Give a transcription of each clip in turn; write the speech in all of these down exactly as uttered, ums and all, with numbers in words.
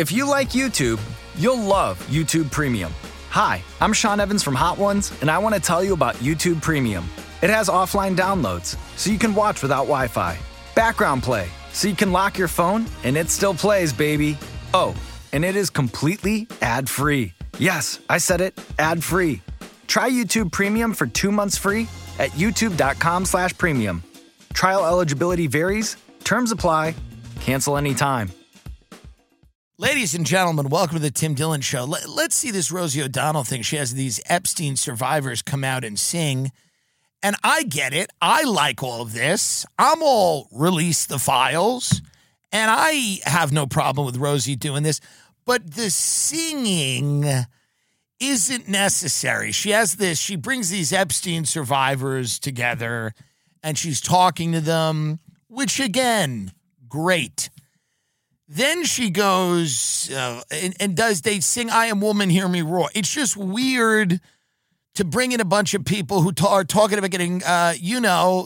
If you like YouTube, you'll love YouTube Premium. Hi, I'm Sean Evans from Hot Ones, and I want to tell you about YouTube Premium. It has offline downloads, so you can watch without Wi-Fi. Background play, so you can lock your phone, and it still plays, baby. Oh, and it is completely ad-free. Yes, I said it, ad-free. Try YouTube Premium for two months free at youtube.com slash premium. Trial eligibility varies. Terms apply. Cancel anytime. Ladies and gentlemen, welcome to the Tim Dillon Show. Let, let's see this Rosie O'Donnell thing. She has these Epstein survivors come out and sing. And I get it. I like all of this. I'm all release the files. And I have no problem with Rosie doing this. But the singing isn't necessary. She has this, she brings these Epstein survivors together and she's talking to them, which again, great. Then she goes uh, and, and does, they sing I Am Woman, Hear Me Roar. It's just weird to bring in a bunch of people who ta- are talking about getting, uh, you know,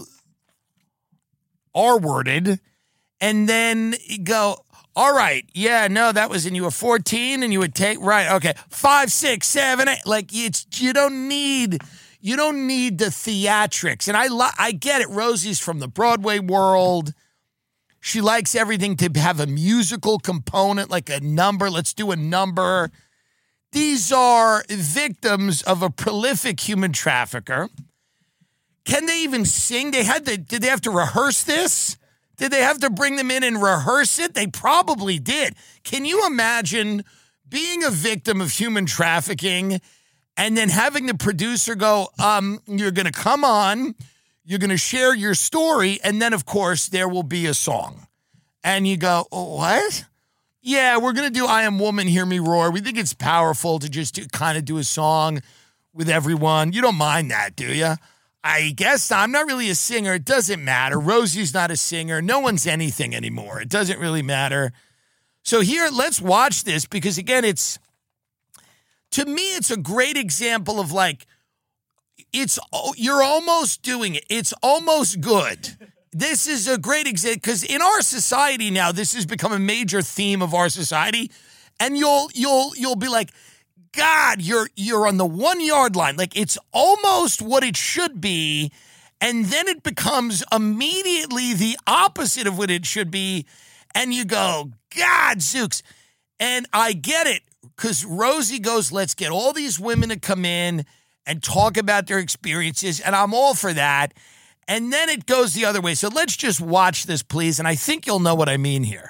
R-worded, and then go, all right, yeah, no, that was when you were fourteen and you would take, right, okay, five, six, seven, eight. Like, it's, you don't need, you don't need the theatrics. And I, li- I get it. Rosie's from the Broadway world. She likes everything to have a musical component, like a number. Let's do a number. These are victims of a prolific human trafficker. Can they even sing? They had to, did they have to rehearse this? Did they have to bring them in and rehearse it? They probably did. Can you imagine being a victim of human trafficking and then having the producer go, um, you're going to come on, you're going to share your story, and then, of course, there will be a song. And you go, oh, what? Yeah, we're going to do I Am Woman, Hear Me Roar. We think it's powerful to just do, kind of do a song with everyone. You don't mind that, do you? I guess I'm not really a singer. It doesn't matter. Rosie's not a singer. No one's anything anymore. It doesn't really matter. So here, let's watch this because, again, it's, to me, it's a great example of like, it's, you're almost doing it. It's almost good. This is a great example because in our society now, this has become a major theme of our society. And you'll, you'll, you'll be like, God, you're you're on the one yard line. Like it's almost what it should be. And then it becomes immediately the opposite of what it should be. And you go, God, Zooks. And I get it because Rosie goes, let's get all these women to come in and talk about their experiences. And I'm all for that. And then it goes the other way. So let's just watch this, please. And I think you'll know what I mean here.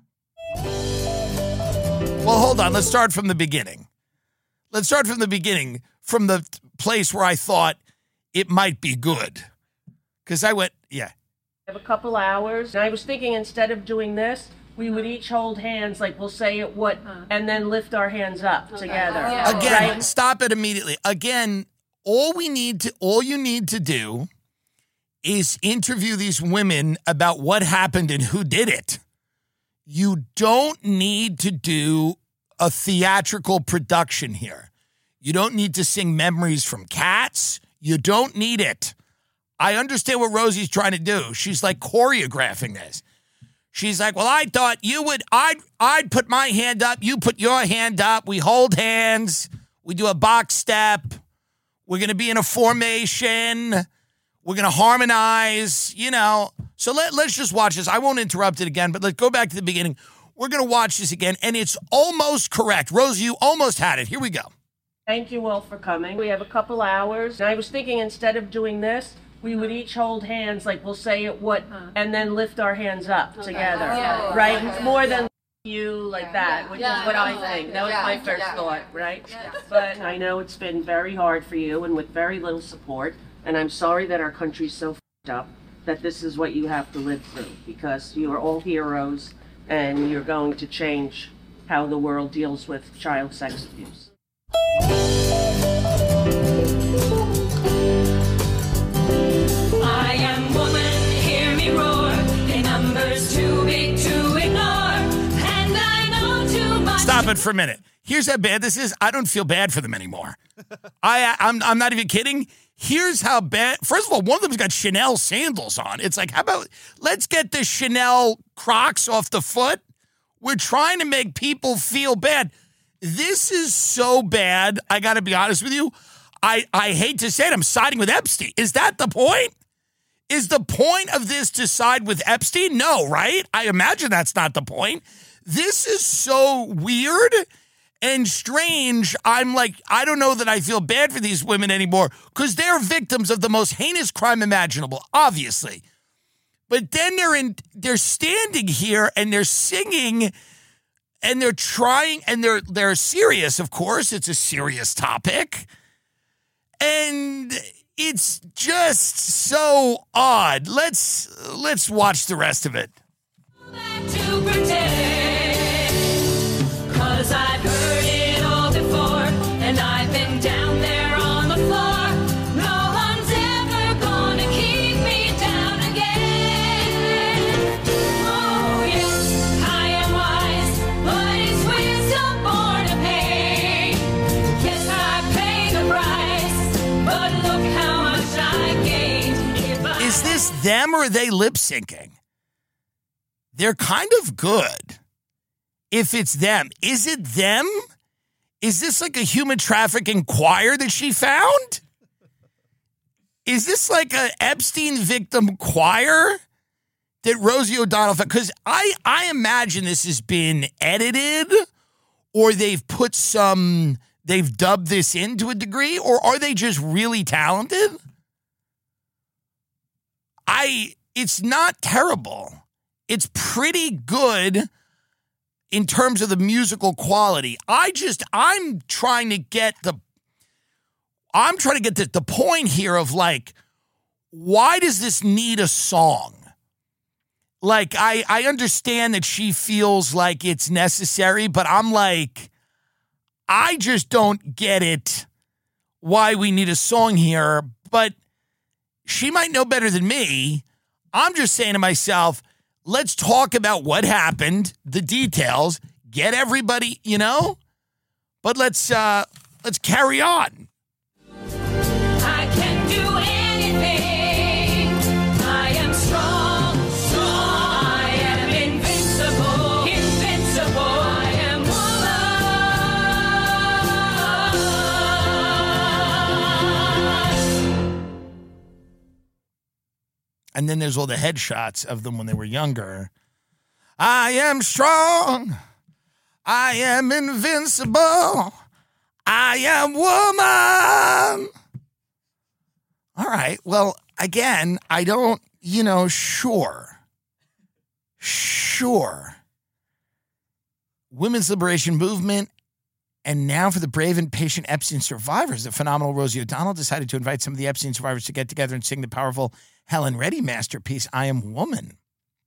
Well, hold on. Let's start from the beginning. Let's start from the beginning, from the place where I thought it might be good. Because I went, yeah. I have a couple hours. And I was thinking instead of doing this, we would each hold hands, like we'll say it what, and then lift our hands up okay. together. Yeah. Again, right? Stop it immediately. Again, all we need to, all you need to do is interview these women about what happened and who did it. You don't need to do a theatrical production here. You don't need to sing Memories from Cats. You don't need it. I understand what Rosie's trying to do. She's like choreographing this. She's like, well, I thought you would, I'd, I'd put my hand up. You put your hand up. We hold hands. We do a box step. We're going to be in a formation. We're going to harmonize, you know. So let, let's just watch this. I won't interrupt it again, but let's go back to the beginning. We're going to watch this again, and it's almost correct. Rosie, you almost had it. Here we go. Thank you all for coming. We have a couple hours. And I was thinking instead of doing this, we would each hold hands, like we'll say it what, and then lift our hands up okay. together, yeah. right? Yeah. More than you like yeah. that, which yeah. is what I think. That was yeah. my first yeah. thought, right? Yeah. But I know it's been very hard for you and with very little support, and I'm sorry that our country's so f***ed up that this is what you have to live through, because you are all heroes, and you're going to change how the world deals with child sex abuse. I am woman, hear me roar. The number's too big to ignore, and I know too much. Stop it for a minute. Here's how bad this is. I don't feel bad for them anymore. I, I'm, I'm not even kidding. Here's how bad. First of all, one of them's got Chanel sandals on. It's like, how about let's get the Chanel Crocs off the foot? We're trying to make people feel bad. This is so bad. I got to be honest with you. I, I hate to say it. I'm siding with Epstein. Is that the point? Is the point of this to side with Epstein? No, right? I imagine that's not the point. This is so weird and strange. I'm like, I don't know that I feel bad for these women anymore because they're victims of the most heinous crime imaginable, obviously. But then they're in, they're standing here and they're singing and they're trying and they're they're serious, of course. It's a serious topic. And it's just so odd. Let's let's watch the rest of it. Back to pretend, 'cause I've heard it all before, and I've been down there on the floor. No one's ever gonna keep me down again. Oh yes, I am wise, but it's wisdom born of pain. Yes, I pay the price, but look how much I gained. If I Is this them or are they lip syncing? They're kind of good. If it's them. Is it them? Is this like a human trafficking choir that she found? Is this like a Epstein victim choir that Rosie O'Donnell found? Because I, I imagine this has been edited or they've put some, they've dubbed this in to a degree, or are they just really talented? I, it's not terrible. It's pretty good in terms of the musical quality. I just, I'm trying to get the, I'm trying to get the, the point here of like, why does this need a song? Like, I, I understand that she feels like it's necessary, but I'm like, I just don't get it why we need a song here. But she might know better than me. I'm just saying to myself, let's talk about what happened, the details, get everybody, you know? But let's uh, let's carry on. I can do anything. I am strong, strong. I am invincible, invincible. I am woman. And then there's all the headshots of them when they were younger. I am strong. I am invincible. I am woman. All right. Well, again, I don't, you know, sure. Sure. Women's liberation movement. And now for the brave and patient Epstein survivors, the phenomenal Rosie O'Donnell decided to invite some of the Epstein survivors to get together and sing the powerful Helen Reddy masterpiece, I Am Woman,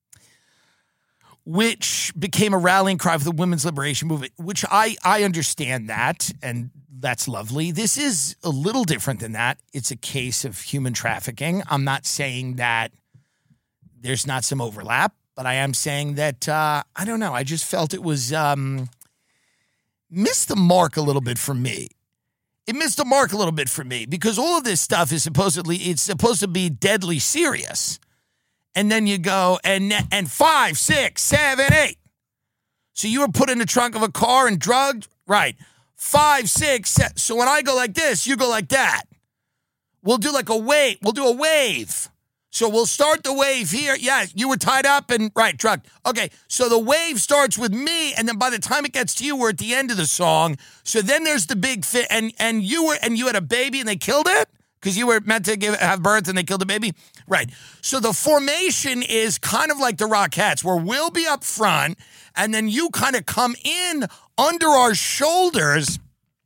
which became a rallying cry for the women's liberation movement, which I, I understand that, and that's lovely. This is a little different than that. It's a case of human trafficking. I'm not saying that there's not some overlap, but I am saying that, uh, I don't know, I just felt it was um, missed the mark a little bit for me. It missed the mark a little bit for me because all of this stuff is supposedly, it's supposed to be deadly serious. And then you go, and and five, six, seven, eight. So you were put in the trunk of a car and drugged? Right. Five, six, seven. So when I go like this, you go like that. We'll do like a wave. We'll do a wave. So we'll start the wave here. Yeah, you were tied up and, right, drugged. Okay, so the wave starts with me, and then by the time it gets to you, we're at the end of the song. So then there's the big fit, and and you were and you had a baby and they killed it? Because you were meant to give have birth and they killed the baby? Right. So the formation is kind of like the Rockettes, where we'll be up front, and then you kind of come in under our shoulders.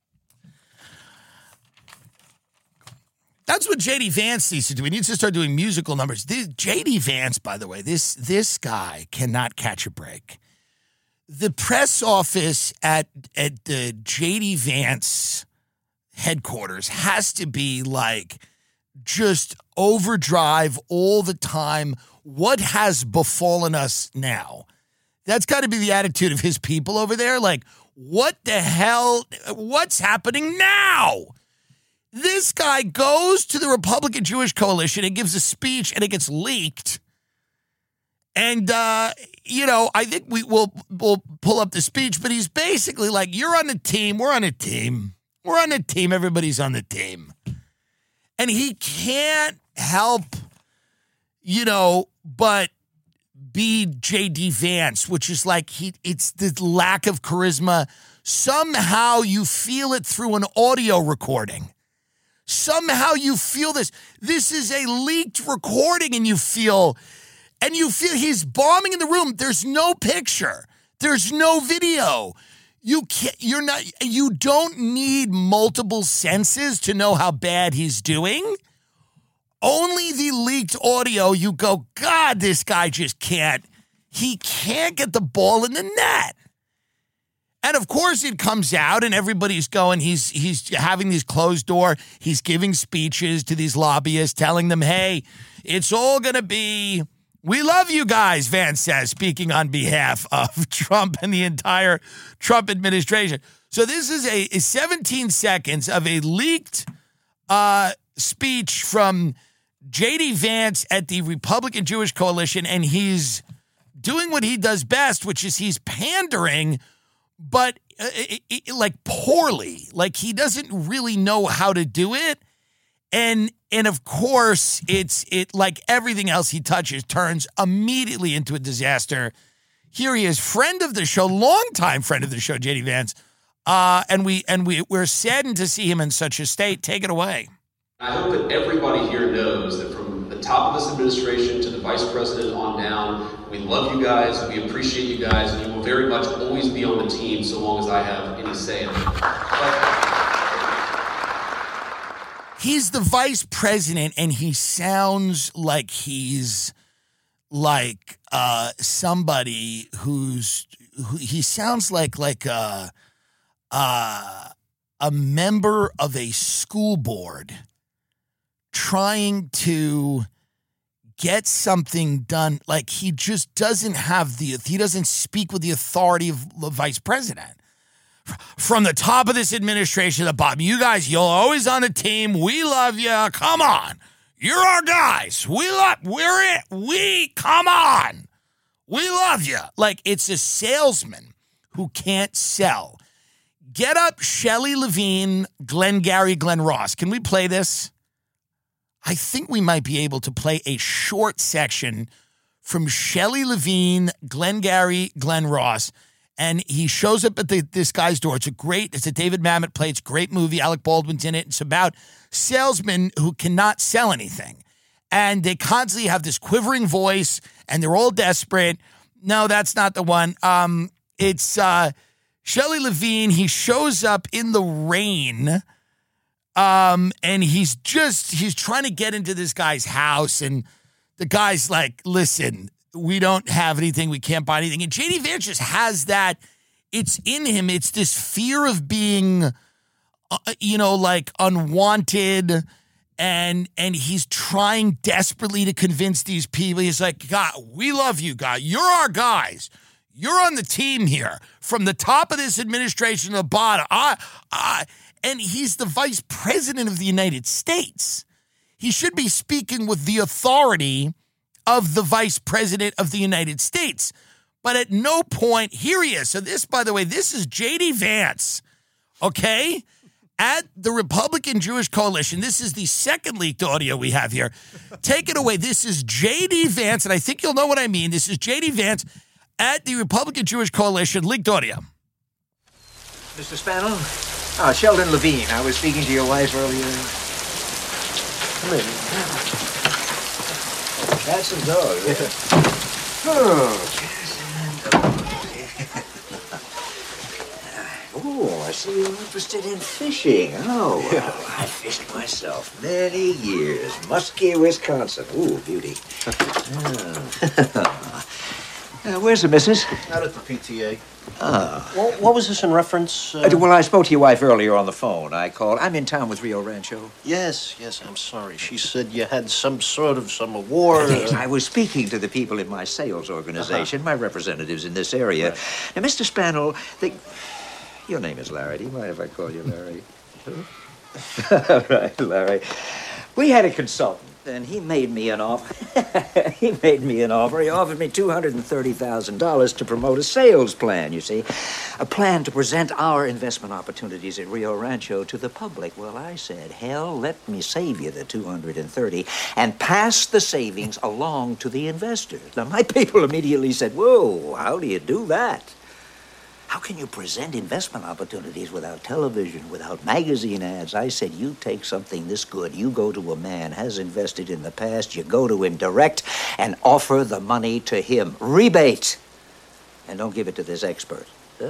That's what J D Vance needs to do. He needs to start doing musical numbers. This, J D Vance, by the way, this this guy cannot catch a break. The press office at at the J D Vance headquarters has to be like just overdrive all the time. What has befallen us now? That's got to be the attitude of his people over there. Like, what the hell? What's happening now? This guy goes to the Republican Jewish Coalition and gives a speech, and it gets leaked. And uh, you know, I think we will we'll pull up the speech, but he's basically like, you're on the team, we're on a team. We're on a team, everybody's on the team. And he can't help, you know, but be J D Vance, which is like, he it's the lack of charisma. Somehow you feel it through an audio recording. Somehow you feel this. This is a leaked recording and you feel, and you feel he's bombing in the room. There's no picture. There's no video. You can't, you're not, you don't need multiple senses to know how bad he's doing. Only the leaked audio, you go, God, this guy just can't, he can't get the ball in the net. And of course it comes out and everybody's going, he's he's having these closed door, he's giving speeches to these lobbyists, telling them, hey, it's all going to be, we love you guys, Vance says, speaking on behalf of Trump and the entire Trump administration. So this is a, a seventeen seconds of a leaked uh, speech from J D Vance at the Republican Jewish Coalition, and he's doing what he does best, which is he's pandering, but uh, it, it, like poorly. Like he doesn't really know how to do it. And and of course, it's it like everything else he touches turns immediately into a disaster. Here he is, friend of the show, longtime friend of the show, J D Vance. Uh, and we and we we're saddened to see him in such a state. Take it away. I hope that everybody here knows that from the top of this administration to the vice president on down, we love you guys, we appreciate you guys, and you will very much always be on the team so long as I have any say in it. But- He's the vice president, and he sounds like he's like uh, somebody who's who, he sounds like like a, uh, a member of a school board trying to get something done. Like he just doesn't have the he doesn't speak with the authority of the vice president. From the top of this administration to the bottom, you guys, you're always on the team. We love you. Come on. You're our guys. We love, we're it. We, come on. We love you. Like it's a salesman who can't sell. Get up Shelley Levine, Glengarry Glen Ross. Can we play this? I think we might be able to play a short section from Shelley Levine, Glengarry Glen Ross. And he shows up at the, this guy's door. It's a great, it's a David Mamet play. It's a great movie. Alec Baldwin's in it. It's about salesmen who cannot sell anything. And they constantly have this quivering voice, and they're all desperate. No, that's not the one. Um, it's uh, Shelley Levine. He shows up in the rain, um, and he's just, he's trying to get into this guy's house. And the guy's like, listen, we don't have anything. We can't buy anything. And J D Vance just has that. It's in him. It's this fear of being, uh, you know, like unwanted. And and he's trying desperately to convince these people. He's like, God, we love you, God. You're our guys. You're on the team here. From the top of this administration to the bottom. I, I, and he's the vice president of the United States. He should be speaking with the authority of the vice president of the United States. But at no point, here he is. So this, by the way, this is J D Vance, okay? At the Republican Jewish Coalition. This is the second leaked audio we have here. Take it away. This is J D Vance, and I think you'll know what I mean. This is J D Vance at the Republican Jewish Coalition, leaked audio. Mister Spano? Oh, Sheldon Levine. I was speaking to your wife earlier. Come in. Cats and dogs. Yeah. Oh, cats and dogs. Oh, I see you're interested in fishing. Oh, well, I fished myself many years. Muskie, Wisconsin. Ooh, beauty. Oh. Uh, where's the missus? Out at the P T A. Ah. Well, what was this in reference? Uh... Uh, well, I spoke to your wife earlier on the phone. I called. I'm in town with Rio Rancho. Yes, yes, I'm sorry. She said you had some sort of some award. Yes, I was speaking to the people in my sales organization, uh-huh. my representatives in this area. Right. Now, Mister Spano, they... your name is Larry. Do you mind if I call you Larry? All right, Larry. We had a consultant And he made me an offer. he made me an offer. He offered me two hundred thirty thousand dollars to promote a sales plan, you see. A plan to present our investment opportunities at Rio Rancho to the public. Well, I said, hell, let me save you the two hundred thirty and pass the savings along to the investors. Now, my people immediately said, whoa, how do you do that? How can you present investment opportunities without television, without magazine ads? I said, you take something this good, you go to a man, has invested in the past, you go to him direct and offer the money to him. Rebate. And don't give it to this expert. Huh?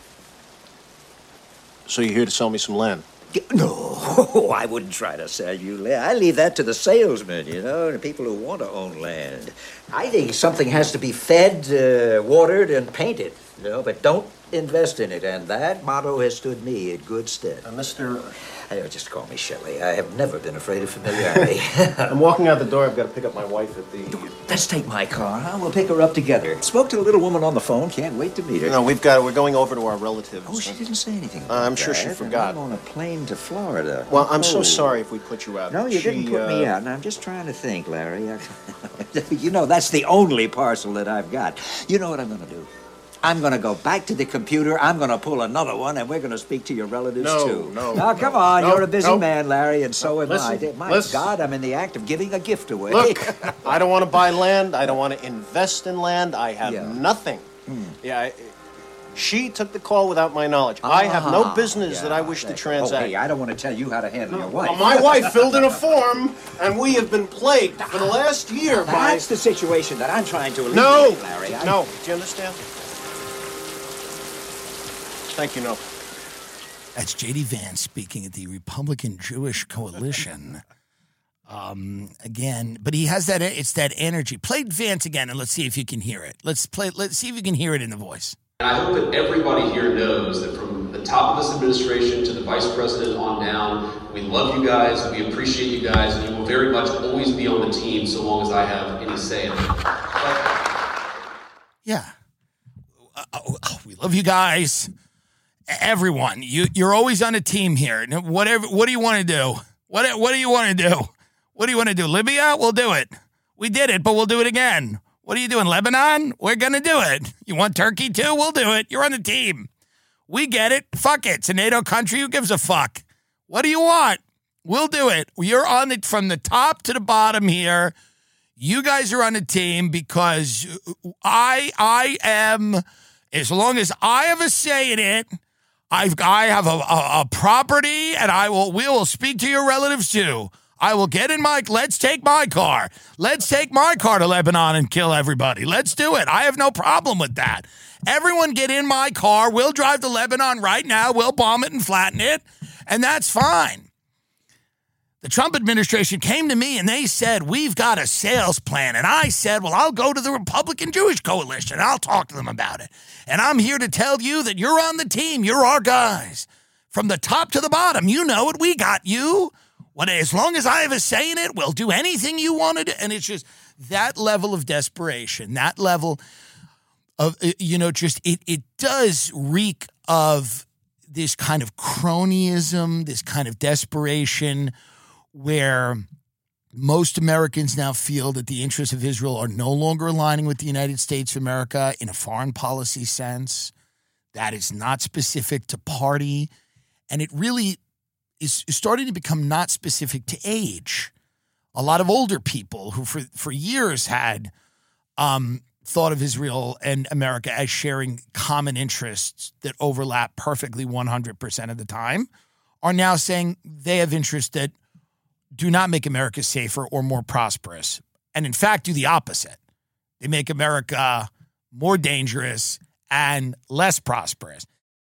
So you're here to sell me some land? No, I wouldn't try to sell you land. I leave that to the salesmen, you know, the people who want to own land. I think something has to be fed, uh, watered, and painted, you know, but don't invest in it. And that motto has stood me in good stead. Uh, Mister Uh, just call me Shelley. I have never been afraid of familiarity. I'm walking out the door. I've got to pick up my wife at the... Let's take my car, huh? We'll pick her up together. Spoke to the little woman on the phone. Can't wait to meet her. No, we've got... We're going over to our relatives. Oh, she didn't say anything Uh, I'm sure she that. forgot. I'm on a plane to Florida. Well, I'm so Oh. sorry if we put you out. No, you She, didn't put me uh, out. And I'm just trying to think, Larry. You know, that's the only parcel that I've got. You know what I'm going to do? I'm going to go back to the computer. I'm going to pull another one, and we're going to speak to your relatives, No, too. no, Now, no, come on. no, You're a busy no. man, Larry, and so am Listen, I. My listen. God, I'm in the act of giving a gift away. Look, I don't want to buy land. I don't want to invest in land. I have Yeah. nothing. Yeah, I, she took the call without my knowledge. I have no Ah, business that I yeah, wish to that- transact. Oh, hey, I don't want to tell you how to handle your wife. Well, my wife filled in a form, and we have been plagued for the last year by... That's the situation that I'm trying to alleviate, No, Larry. I- no. Do you understand? Thank you, no. That's J D Vance speaking at the Republican Jewish Coalition. Um, again, but he has that, it's that energy. Play Vance again and let's see if you can hear it. Let's play, let's see if you can hear it in the voice. And I hope that everybody here knows that from the top of this administration to the vice president on down, we love you guys, we appreciate you guys, and you will very much always be on the team so long as I have any say in it. But Yeah. Uh, oh, oh, we love you guys. Everyone, you, you're always on a team here. Now, Whatever, what do you want to do? What, what do you want to do? What do you want to do? Libya? We'll do it. We did it, but we'll do it again. What are you doing, Lebanon? We're going to do it. You want Turkey too? We'll do it. You're on the team. We get it. Fuck it. It's a NATO country. Who gives a fuck? What do you want? We'll do it. You're on it from the top to the bottom here. You guys are on the team because I, I am, as long as I have a say in it, I've, I have a, a, a property, and I will, we will speak to your relatives too. I will get in my, let's take my car. Let's take my car to Lebanon and kill everybody. Let's do it. I have no problem with that. Everyone get in my car. We'll drive to Lebanon right now. We'll bomb it and flatten it, and that's fine. The Trump administration came to me and they said, we've got a sales plan. And I said, well, I'll go to the Republican Jewish Coalition. I'll talk to them about it. And I'm here to tell you that you're on the team. You're our guys. From the top to the bottom, you know it. We got you. What, as long as I have a say in it, we'll do anything you wanted. And it's just that level of desperation, that level of, you know, just it, it does reek of this kind of cronyism, this kind of desperation, where most Americans now feel that the interests of Israel are no longer aligning with the United States of America in a foreign policy sense. That is not specific to party. And it really is starting to become not specific to age. A lot of older people who for, for years had um, thought of Israel and America as sharing common interests that overlap perfectly one hundred percent of the time are now saying they have interests that do not make America safer or more prosperous, and in fact do the opposite. They make America more dangerous and less prosperous.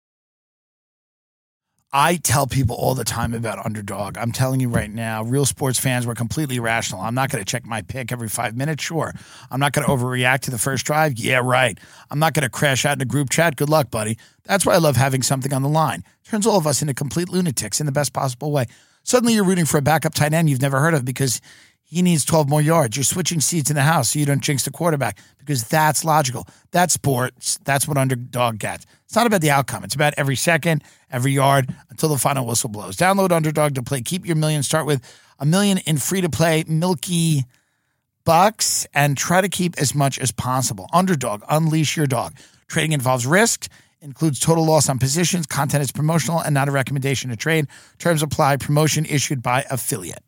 I tell people all the time about Underdog. I'm telling you right now, real sports fans were completely irrational. I'm not going to check my pick every five minutes. Sure. I'm not going to overreact to the first drive. Yeah, right. I'm not going to crash out in a group chat. Good luck, buddy. That's why I love having something on the line. Turns all of us into complete lunatics in the best possible way. Suddenly you're rooting for a backup tight end you've never heard of because he needs twelve more yards. You're switching seats in the house so you don't jinx the quarterback because that's logical. That's sports. That's what Underdog gets. It's not about the outcome. It's about every second, every yard until the final whistle blows. Download Underdog to play. Keep your million. Start with a million in free-to-play Milky Bucks and try to keep as much as possible. Underdog, unleash your dog. Trading involves risk, includes total loss on positions. Content is promotional and not a recommendation to trade. Terms apply. Promotion issued by affiliate.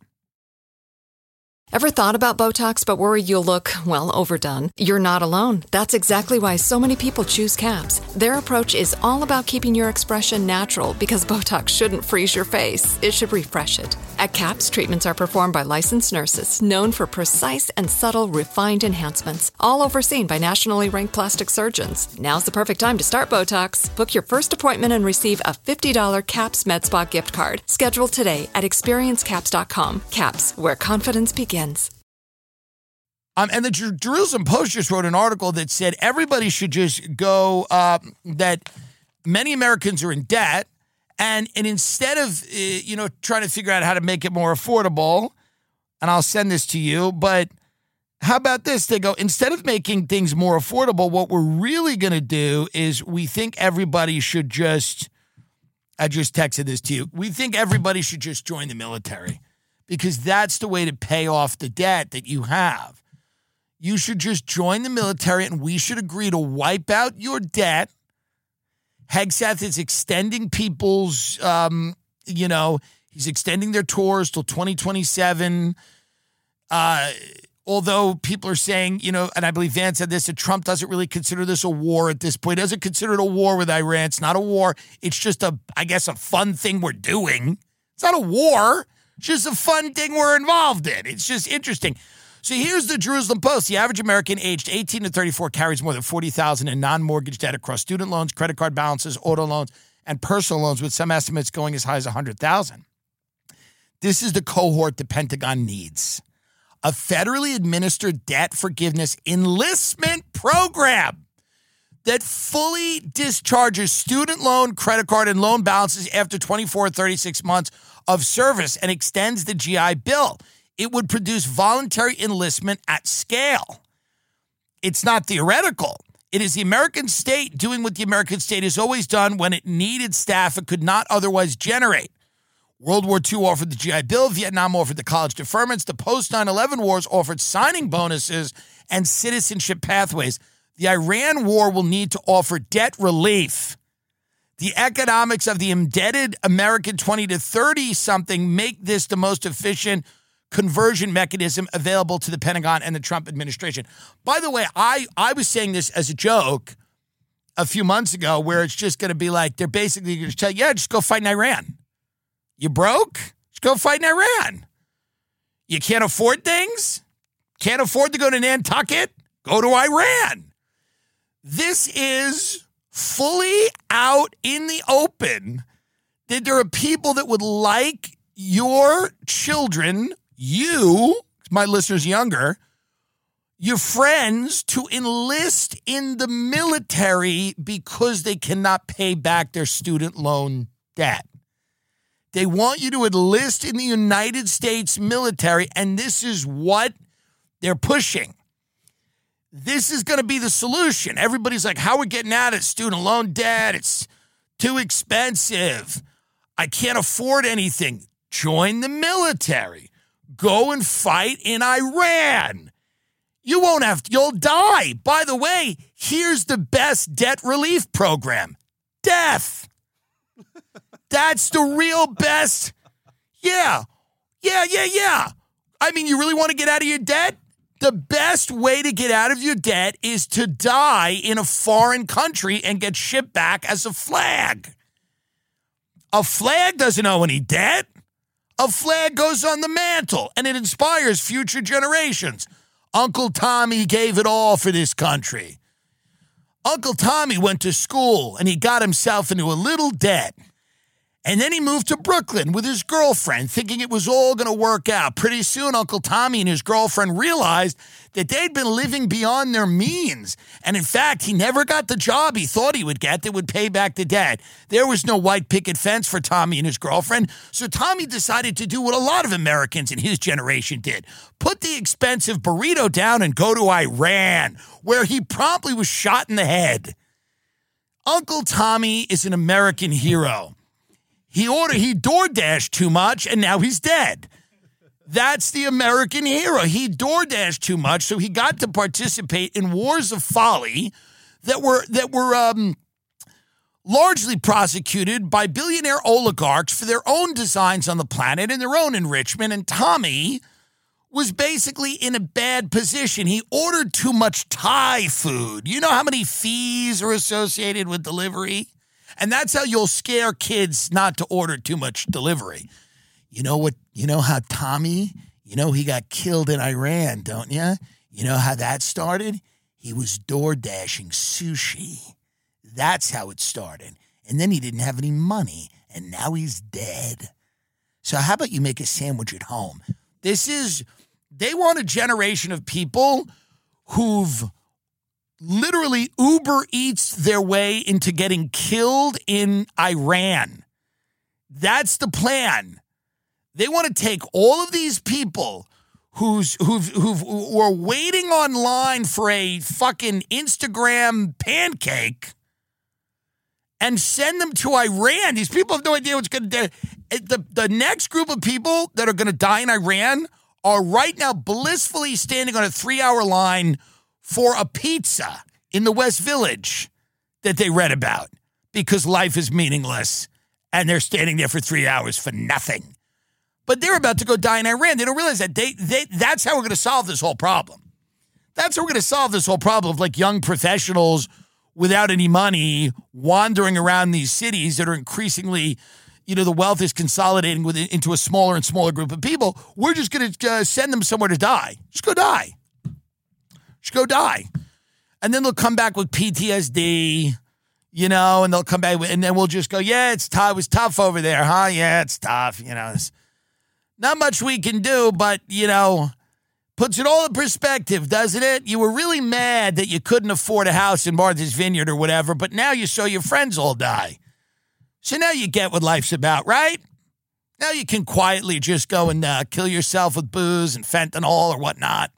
Ever thought about Botox but worried you'll look, well, overdone? You're not alone. That's exactly why so many people choose CAPS. Their approach is all about keeping your expression natural because Botox shouldn't freeze your face. It should refresh it. At CAPS, treatments are performed by licensed nurses known for precise and subtle refined enhancements, all overseen by nationally ranked plastic surgeons. Now's the perfect time to start Botox. Book your first appointment and receive a fifty dollars CAPS MedSpa gift card. Schedule today at experience caps dot com. CAPS, where confidence begins. Um, and the Jer- Jerusalem Post just wrote an article that said everybody should just go, uh, that many Americans are in debt, and and instead of, uh, you know, trying to figure out how to make it more affordable, and I'll send this to you, but how about this? They go, instead of making things more affordable, what we're really going to do is we think everybody should just, I just texted this to you, we think everybody should just join the military. Because that's the way to pay off the debt that you have. You should just join the military and we should agree to wipe out your debt. Hegseth is extending people's, um, you know, he's extending their tours till twenty twenty-seven. Uh, although people are saying, you know, and I believe Vance said this, that Trump doesn't really consider this a war at this point. He doesn't consider it a war with Iran. It's not a war. It's just a, I guess, a fun thing we're doing. It's not a war. Just a fun thing we're involved in. It's just interesting. So here's the Jerusalem Post. The average American aged eighteen to thirty-four carries more than forty thousand dollars in non-mortgage debt across student loans, credit card balances, auto loans, and personal loans, with some estimates going as high as one hundred thousand dollars. This is the cohort the Pentagon needs. A federally administered debt forgiveness enlistment program that fully discharges student loan, credit card, and loan balances after twenty-four or thirty-six months of service and extends the G I Bill. It would produce voluntary enlistment at scale. It's not theoretical. It is the American state doing what the American state has always done when it needed staff it could not otherwise generate. World War Two offered the G I Bill. Vietnam offered the college deferments. The post nine eleven wars offered signing bonuses and citizenship pathways. The Iran war will need to offer debt relief. The economics of the indebted American twenty to thirty-something make this the most efficient conversion mechanism available to the Pentagon and the Trump administration. By the way, I, I was saying this as a joke a few months ago where it's just going to be like, they're basically going to tell you, yeah, just go fight in Iran. You broke? Just go fight in Iran. You can't afford things? Can't afford to go to Nantucket? Go to Iran. This is fully out in the open that there are people that would like your children, you, my listeners younger, your friends, to enlist in the military because they cannot pay back their student loan debt. They want you to enlist in the United States military, and this is what they're pushing. This is going to be the solution. Everybody's like, how are we getting out of student loan debt? It's too expensive. I can't afford anything. Join the military. Go and fight in Iran. You won't have to, you'll die. By the way, here's the best debt relief program. Death. That's the real best. Yeah. Yeah, yeah, yeah. I mean, you really want to get out of your debt? The best way to get out of your debt is to die in a foreign country and get shipped back as a flag. A flag doesn't owe any debt. A flag goes on the mantle, and it inspires future generations. Uncle Tommy gave it all for this country. Uncle Tommy went to school, and he got himself into a little debt. And then he moved to Brooklyn with his girlfriend, thinking it was all going to work out. Pretty soon, Uncle Tommy and his girlfriend realized that they'd been living beyond their means. And in fact, he never got the job he thought he would get that would pay back the debt. There was no white picket fence for Tommy and his girlfriend, so Tommy decided to do what a lot of Americans in his generation did. Put the expensive burrito down and go to Iran, where he promptly was shot in the head. Uncle Tommy is an American hero. He ordered, he DoorDashed too much, and now he's dead. That's the American hero. He DoorDashed too much, so he got to participate in wars of folly that were that were um, largely prosecuted by billionaire oligarchs for their own designs on the planet and their own enrichment. And Tommy was basically in a bad position. He ordered too much Thai food. You know how many fees are associated with delivery? And that's how you'll scare kids not to order too much delivery. You know what? You know how Tommy, you know he got killed in Iran, don't you? You know how that started? He was DoorDashing sushi. That's how it started. And then he didn't have any money, and now he's dead. So how about you make a sandwich at home? This is, they want a generation of people who've literally Uber Eats their way into getting killed in Iran. That's the plan. They want to take all of these people who's who've who've who are waiting online for a fucking Instagram pancake and send them to Iran. These people have no idea what's going to do. The, the next group of people that are going to die in Iran are right now blissfully standing on a three-hour line for a pizza in the West Village that they read about because life is meaningless and they're standing there for three hours for nothing. But they're about to go die in Iran. They don't realize that. They, they, that's how we're going to solve this whole problem. That's how we're going to solve this whole problem of like young professionals without any money wandering around these cities that are increasingly, you know, the wealth is consolidating with into a smaller and smaller group of people. We're just going to uh, send them somewhere to die. Just go die. Just go die. And then they'll come back with P T S D, you know, and they'll come back with, and then we'll just go, yeah, it's tough. It was tough over there, huh? Yeah, it's tough. You know, there's not much we can do, but, you know, puts it all in perspective, doesn't it? You were really mad that you couldn't afford a house in Martha's Vineyard or whatever, but now you saw your friends all die. So now you get what life's about, right? Now you can quietly just go and uh, kill yourself with booze and fentanyl or whatnot.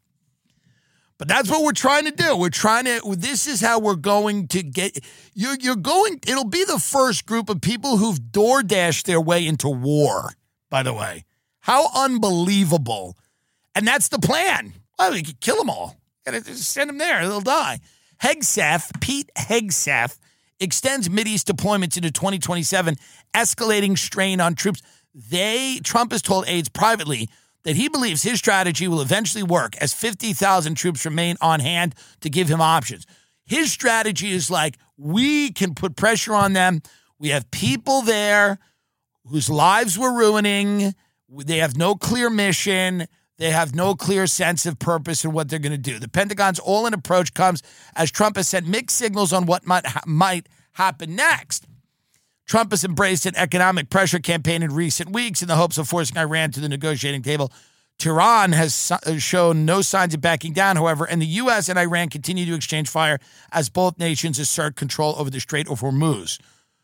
But that's what we're trying to do. We're trying to, this is how we're going to get, you're, you're going, it'll be the first group of people who've DoorDashed their way into war, by the way. How unbelievable. And that's the plan. Well, we could kill them all. Gotta just send them there. They'll die. Hegseth, Pete Hegseth, extends Mideast deployments into twenty twenty-seven, escalating strain on troops. They, Trump has told aides privately that he believes his strategy will eventually work as fifty thousand troops remain on hand to give him options. His strategy is like, we can put pressure on them. We have people there whose lives we're ruining. They have no clear mission. They have no clear sense of purpose in what they're going to do. The Pentagon's all-in approach comes as Trump has sent mixed signals on what might, ha- might happen next. Trump has embraced an economic pressure campaign in recent weeks in the hopes of forcing Iran to the negotiating table. Tehran has so- shown no signs of backing down, however, and the U S and Iran continue to exchange fire as both nations assert control over the Strait of Hormuz.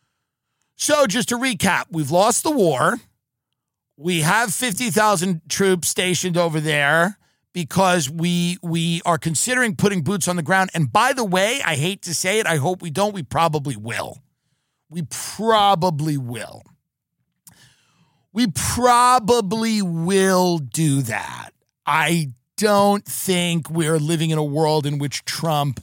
So just to recap, we've lost the war. We have fifty thousand troops stationed over there because we we are considering putting boots on the ground. And by the way, I hate to say it, I hope we don't. We probably will. We probably will. We probably will do that. I don't think we're living in a world in which Trump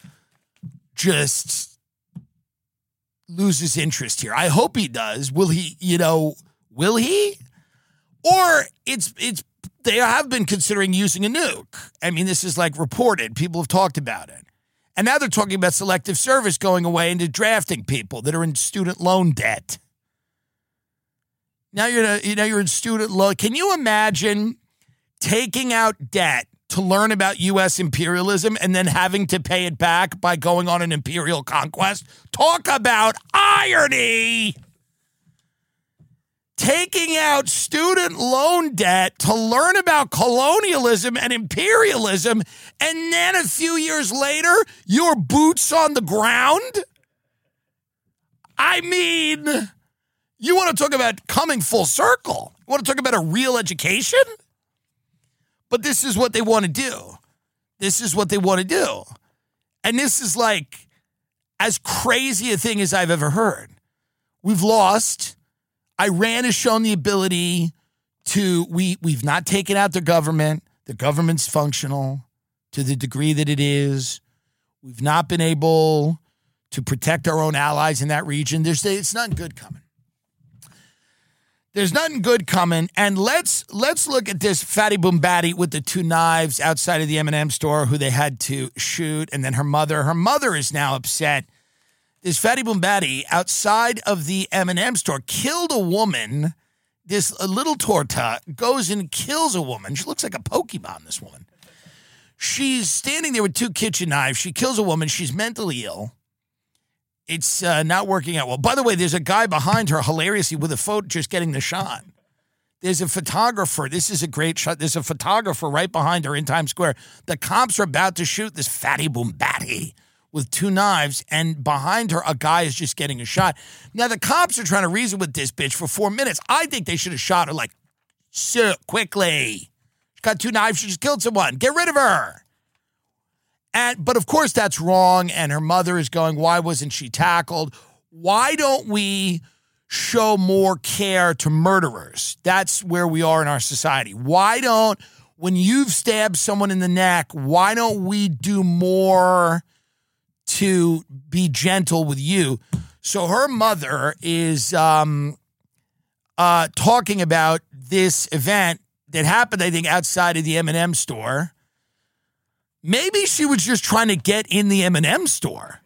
just loses interest here. I hope he does. Will he, you know, will he? Or it's it's they have been considering using a nuke. I mean, this is like reported. People have talked about it. And now they're talking about selective service going away into drafting people that are in student loan debt. Now you're in a, you know you're in student loan. Can you imagine taking out debt to learn about U S imperialism and then having to pay it back by going on an imperial conquest? Talk about irony. taking out student loan debt to learn about colonialism and imperialism, and then a few years later, you're boots on the ground? I mean, you want to talk about coming full circle? You want to talk about a real education? But this is what they want to do. This is what they want to do. And this is like as crazy a thing as I've ever heard. We've lost. Iran has shown the ability to, we, we've not taken out the government. The government's functional to the degree that it is. We've not been able to protect our own allies in that region. There's, it's nothing good coming. There's nothing good coming. And let's let's look at this Fatty Boombatti with the two knives outside of the M and M store who they had to shoot. And then her mother. Her mother is now upset. This Fatty Boombatti outside of the M and M store killed a woman. This a little torta goes and kills a woman. She looks like a Pokemon, this woman. She's standing there with two kitchen knives. She kills a woman. She's mentally ill. It's uh, not working out well. By the way, there's a guy behind her, hilariously, with a phone just getting the shot. There's a photographer. This is a great shot. There's a photographer right behind her in Times Square. The cops are about to shoot this Fatty Boombatti with two knives, and behind her, a guy is just getting a shot. Now, the cops are trying to reason with this bitch for four minutes. I think they should have shot her like, so quickly. She got two knives. She just killed someone. Get rid of her. And, but of course that's wrong, and her mother is going, why wasn't she tackled? Why don't we show more care to murderers? That's where we are in our society. Why don't, when you've stabbed someone in the neck, why don't we do more to be gentle with you? So her mother is um, uh, talking about this event that happened, I think, outside of the M and M store. Maybe she was just trying to get in the M and M store.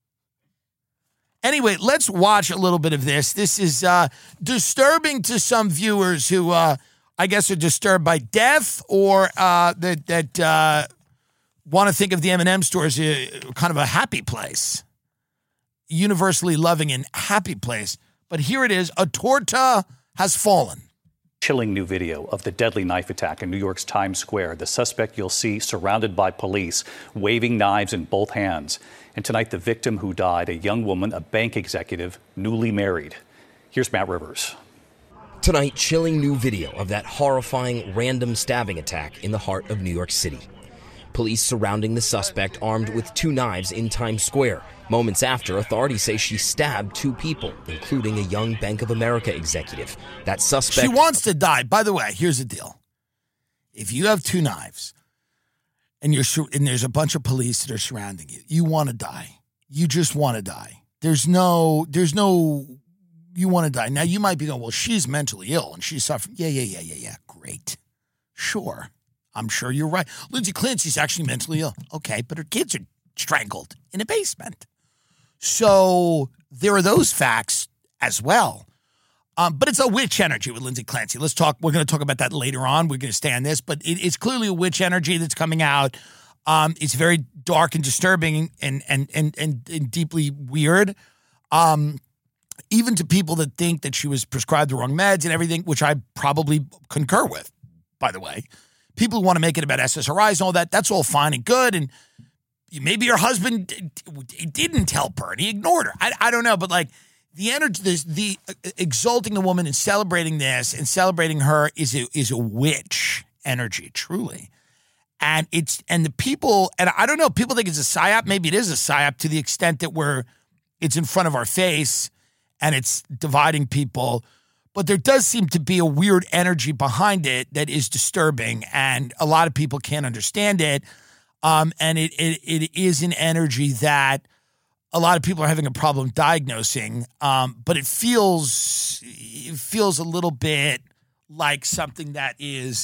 Anyway, let's watch a little bit of this. This is uh, disturbing to some viewers who, uh, I guess, are disturbed by death or uh, that that uh, want to think of the M and M store as a, kind of a happy place, universally loving and happy place. But here it is. A torta has fallen. Chilling new video of the deadly knife attack in New York's Times Square. The suspect you'll see surrounded by police, waving knives in both hands. And tonight, the victim who died, a young woman, a bank executive, newly married. Here's Matt Rivers. Tonight, chilling new video of that horrifying random stabbing attack in the heart of New York City. Police surrounding the suspect armed with two knives in Times Square. Moments after, authorities say she stabbed two people, including a young Bank of America executive. That suspect... She wants to die. By the way, here's the deal. If you have two knives and you're sur- and there's a bunch of police that are surrounding you, you want to die. You just want to die. There's no... There's no... You want to die. Now, you might be going, well, she's mentally ill and she's suffering. Yeah, yeah, yeah, yeah, yeah. Great. Sure. I'm sure you're right. Lindsay Clancy's actually mentally ill. Okay, but her kids are strangled in a basement. So there are those facts as well. Um, but it's a witch energy with Lindsay Clancy. Let's talk. We're going to talk about that later on. We're going to stay on this. But it, it's clearly a witch energy that's coming out. Um, it's very dark and disturbing and and and and, and deeply weird. Um, even to people that think that she was prescribed the wrong meds and everything, which I probably concur with, by the way. People who want to make it about S S R Is and all that, that's all fine and good. And maybe your husband didn't help her and he ignored her. I, I don't know. But like the energy, the, the exalting the woman and celebrating this and celebrating her is a, is a witch energy, truly. And it's, and the people, and I don't know, people think it's a psyop. Maybe it is a psyop to the extent that we're, it's in front of our face and it's dividing people. But there does seem to be a weird energy behind it that is disturbing, and a lot of people can't understand it. Um, and it, it it is an energy that a lot of people are having a problem diagnosing. Um, but it feels it feels a little bit like something that is.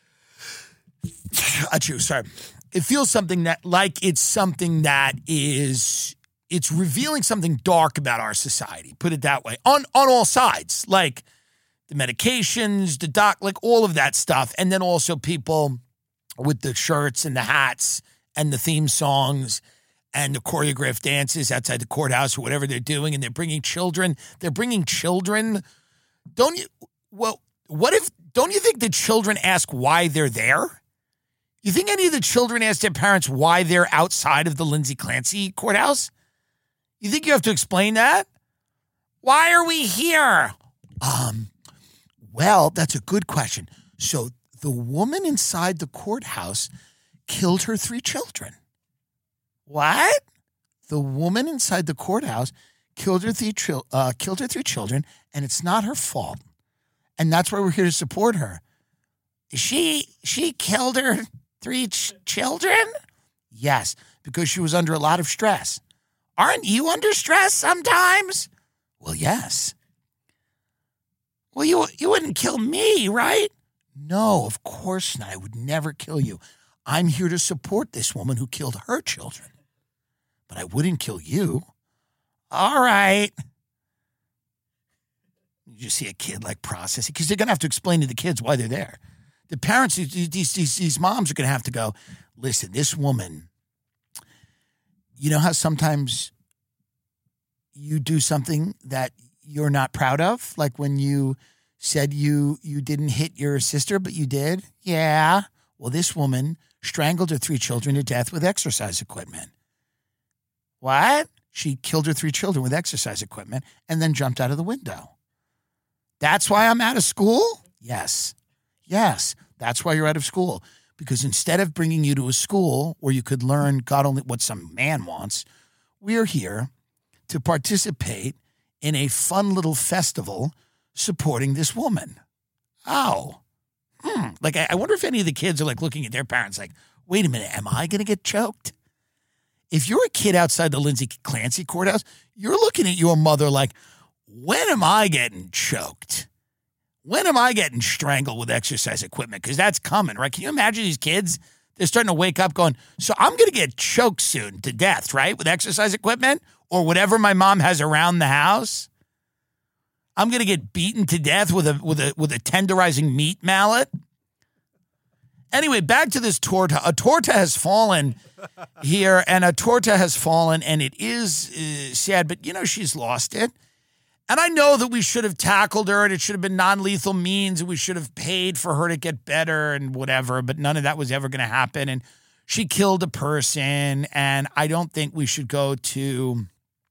Achoo, sorry. It feels something that like it's something that is. It's revealing something dark about our society. Put it that way. On on all sides, like. The medications, the doc, like all of that stuff. And then also people with the shirts and the hats and the theme songs and the choreographed dances outside the courthouse or whatever they're doing. And they're bringing children. They're bringing children. Don't you, Well, what if, don't you think the children ask why they're there? You think any of the children ask their parents why they're outside of the Lindsay Clancy courthouse? You think you have to explain that? Why are we here? Um, well, that's a good question. So the woman inside the courthouse killed her three children. What? The woman inside the courthouse killed her three, chil- uh, killed her three children, and it's not her fault. And that's why we're here to support her. She she killed her three ch- children? Yes, because she was under a lot of stress. Aren't you under stress sometimes? Well, yes. Well, you you wouldn't kill me, right? No, of course not. I would never kill you. I'm here to support this woman who killed her children. But I wouldn't kill you. All right. You just see a kid like processing, because they're going to have to explain to the kids why they're there. The parents, these, these, these moms are going to have to go, listen, this woman, you know how sometimes you do something that you're not proud of? Like when you said you you didn't hit your sister, but you did? Yeah. Well, this woman strangled her three children to death with exercise equipment. What? She killed her three children with exercise equipment and then jumped out of the window. That's why I'm out of school? Yes. Yes. That's why you're out of school. Because instead of bringing you to a school where you could learn God only what some man wants, we're here to participate in a fun little festival supporting this woman. Oh. Hmm. Like, I, I wonder if any of the kids are like looking at their parents like, wait a minute, am I going to get choked? If you're a kid outside the Lindsay Clancy courthouse, you're looking at your mother like, when am I getting choked? When am I getting strangled with exercise equipment? Because that's coming, right? Can you imagine these kids? They're starting to wake up going, so I'm going to get choked soon to death, right? With exercise equipment or whatever my mom has around the house. I'm going to get beaten to death with a with a with a tenderizing meat mallet. Anyway, back to this torta. A torta has fallen here, and a torta has fallen, and it is uh, sad, but, you know, she's lost it. And I know that we should have tackled her, and it should have been non-lethal means, and we should have paid for her to get better and whatever, but none of that was ever going to happen, and she killed a person, and I don't think we should go to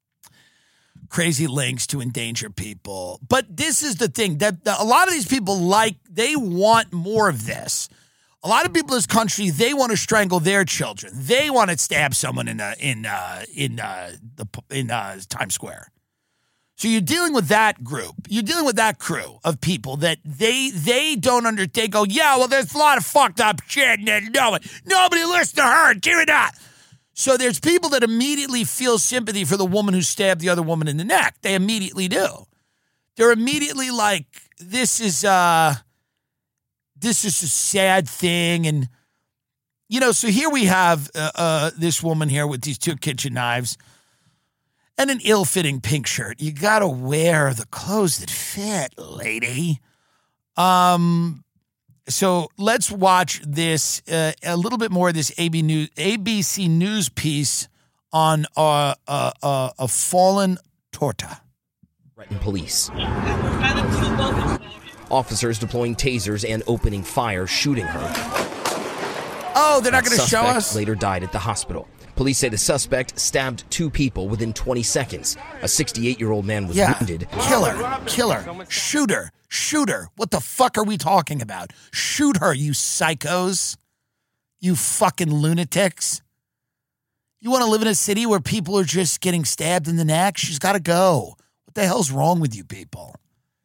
crazy lengths to endanger people. But this is the thing, that, that a lot of these people like, they want more of this. A lot of people in this country, they want to strangle their children. They want to stab someone in uh, in uh, in uh, the in uh, Times Square. So you're dealing with that group. You're dealing with that crew of people that they they don't under. They go, yeah, well, there's a lot of fucked up shit, and no, nobody listens to her. Do it not. So there's people that immediately feel sympathy for the woman who stabbed the other woman in the neck. They immediately do. They're immediately like, this is uh. This is a sad thing. And, you know, so here we have uh, uh, this woman here with these two kitchen knives and an ill-fitting pink shirt. You got to wear the clothes that fit, lady. Um, so let's watch this, uh, a little bit more of this A B News, A B C News piece on uh, uh, uh, a fallen torta. Threatened police. Officers deploying tasers and opening fire, shooting her. Oh, they're not going to show us? us? Later died at the hospital. Police say the suspect stabbed two people within twenty seconds. A sixty-eight-year-old man was yeah. wounded. Killer, killer, shooter, shooter. What the fuck are we talking about? Shoot her, you psychos. You fucking lunatics. You want to live in a city where people are just getting stabbed in the neck? She's got to go. What the hell's wrong with you people?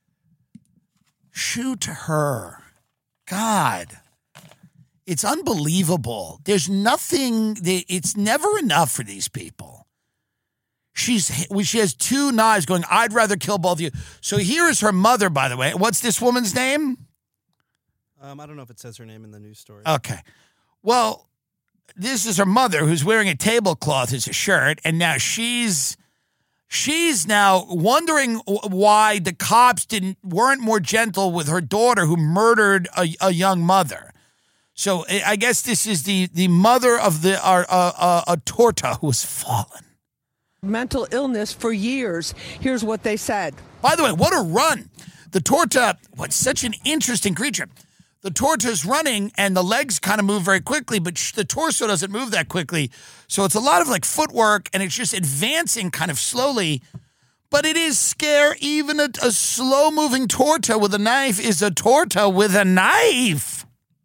Shoot her. God. It's unbelievable. There's nothing, it's never enough for these people. She's, she has two knives going, I'd rather kill both of you. So here is her mother, by the way. What's this woman's name? Um, I don't know if it says her name in the news story. Okay. Well, this is her mother who's wearing a tablecloth as a shirt, and now she's... She's now wondering why the cops didn't weren't more gentle with her daughter who murdered a, a young mother. So I guess this is the, the mother of the uh, uh, a torta who has fallen. Mental illness for years. Here's what they said. By the way, what a run. The torta, what's such an interesting creature. The torta's running and the legs kind of move very quickly, but sh- the torso doesn't move that quickly. So it's a lot of like footwork and it's just advancing kind of slowly. But it is scare. Even a, a slow-moving torta with a knife is a torta with a knife.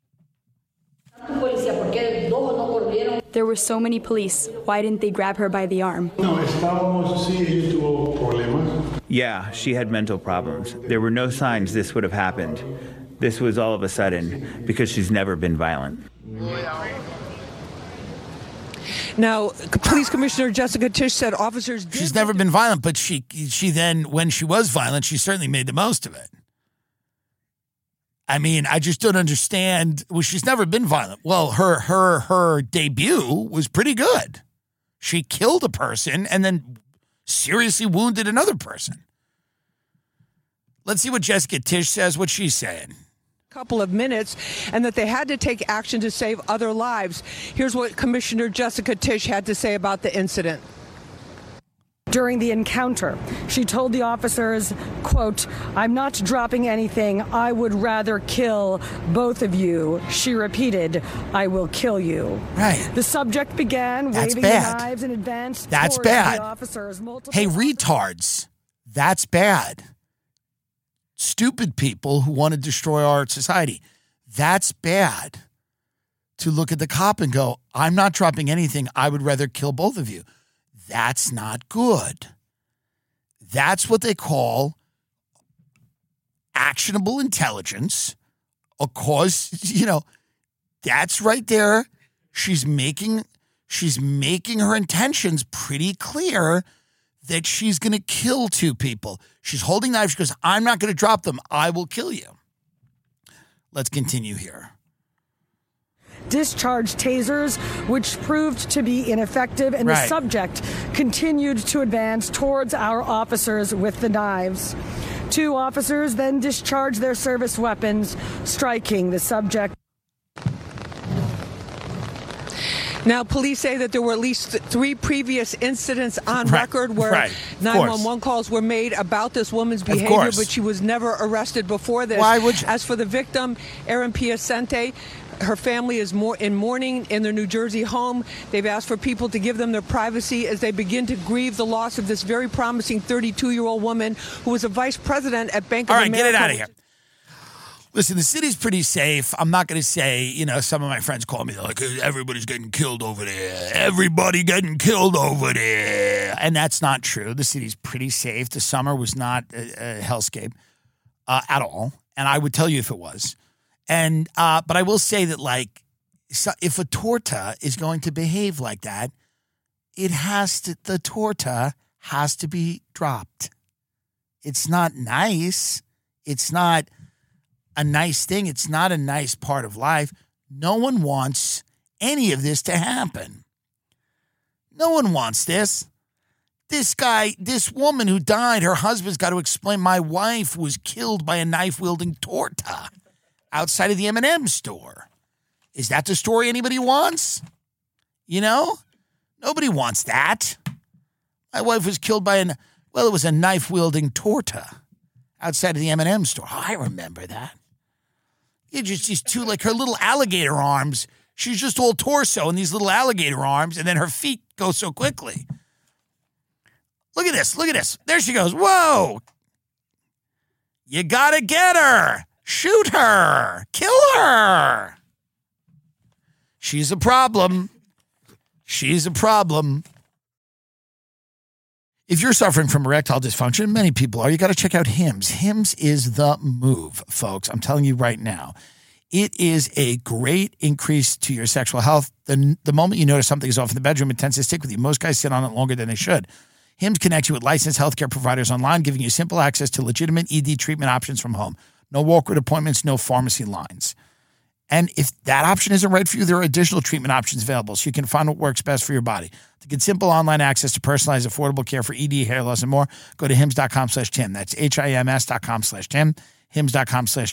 There were so many police. Why didn't they grab her by the arm? Yeah, she had mental problems. There were no signs this would have happened. This was all of a sudden because she's never been violent. Now, Police Commissioner Jessica Tisch said officers did... She's never been violent, but she she then, when she was violent, she certainly made the most of it. I mean, I just don't understand. Well, she's never been violent. Well, her her her debut was pretty good. She killed a person and then seriously wounded another person. Let's see what Jessica Tisch says, what she's saying. Couple of minutes, and that they had to take action to save other lives. Here's what Commissioner Jessica Tisch had to say about the incident. During the encounter, she told the officers, quote, "I'm not dropping anything. I would rather kill both of you." She repeated, "I will kill you." Right. The subject began That's waving bad. the knives and advanced That's towards bad. the officers. Multiple Hey, retards. That's bad. Stupid people who want to destroy our society. That's bad. To look at the cop and go, "I'm not dropping anything. I would rather kill both of you." That's not good. That's what they call actionable intelligence. Of course, you know, that's right there. She's making she's making her intentions pretty clear that she's going to kill two people. She's holding knives. She goes, "I'm not going to drop them. I will kill you." Let's continue here. Discharged tasers, which proved to be ineffective, and Right. the subject continued to advance towards our officers with the knives. Two officers then discharged their service weapons, striking the subject. Now, police say that there were at least th- three previous incidents on Right, record where right, of nine one one calls were made about this woman's Of behavior, course. but she was never arrested before this. Why would you? As for the victim, Erin Piacente, her family is more in mourning in their New Jersey home. They've asked for people to give them their privacy as they begin to grieve the loss of this very promising thirty-two-year-old woman who was a vice president at Bank All of right, America. get it out of here. Listen, the city's pretty safe. I'm not going to say, you know, some of my friends call me like, everybody's getting killed over there. Everybody getting killed over there. And that's not true. The city's pretty safe. The summer was not a, a hellscape uh, at all. And I would tell you if it was. And, uh, but I will say that, like, so if a torta is going to behave like that, it has to, the torta has to be dropped. It's not nice. It's not a nice thing. It's not a nice part of life. No one wants any of this to happen. No one wants this. This guy, this woman who died, her husband's got to explain, my wife was killed by a knife-wielding torta outside of the M and M store. Is that the story anybody wants? You know? Nobody wants that. My wife was killed by an, well, it was a knife-wielding torta outside of the M and M store. Oh, I remember that. You just these two, like her little alligator arms. She's just all torso and these little alligator arms, and then her feet go so quickly. Look at this. Look at this. There she goes. Whoa. You gotta get her. Shoot her. Kill her. She's a problem. She's a problem. If you're suffering from erectile dysfunction, many people are, you got to check out Hims. Hims is the move, folks. I'm telling you right now. It is a great increase to your sexual health. The, the moment you notice something is off in the bedroom, it tends to stick with you. Most guys sit on it longer than they should. Hims connects you with licensed healthcare providers online, giving you simple access to legitimate E D treatment options from home. No walk-in appointments, no pharmacy lines. And if that option isn't right for you, there are additional treatment options available so you can find what works best for your body. To get simple online access to personalized, affordable care for E D, hair loss, and more, go to hims dot com slash Tim. That's H I M S dot com slash Tim, hims dot com slash Tim.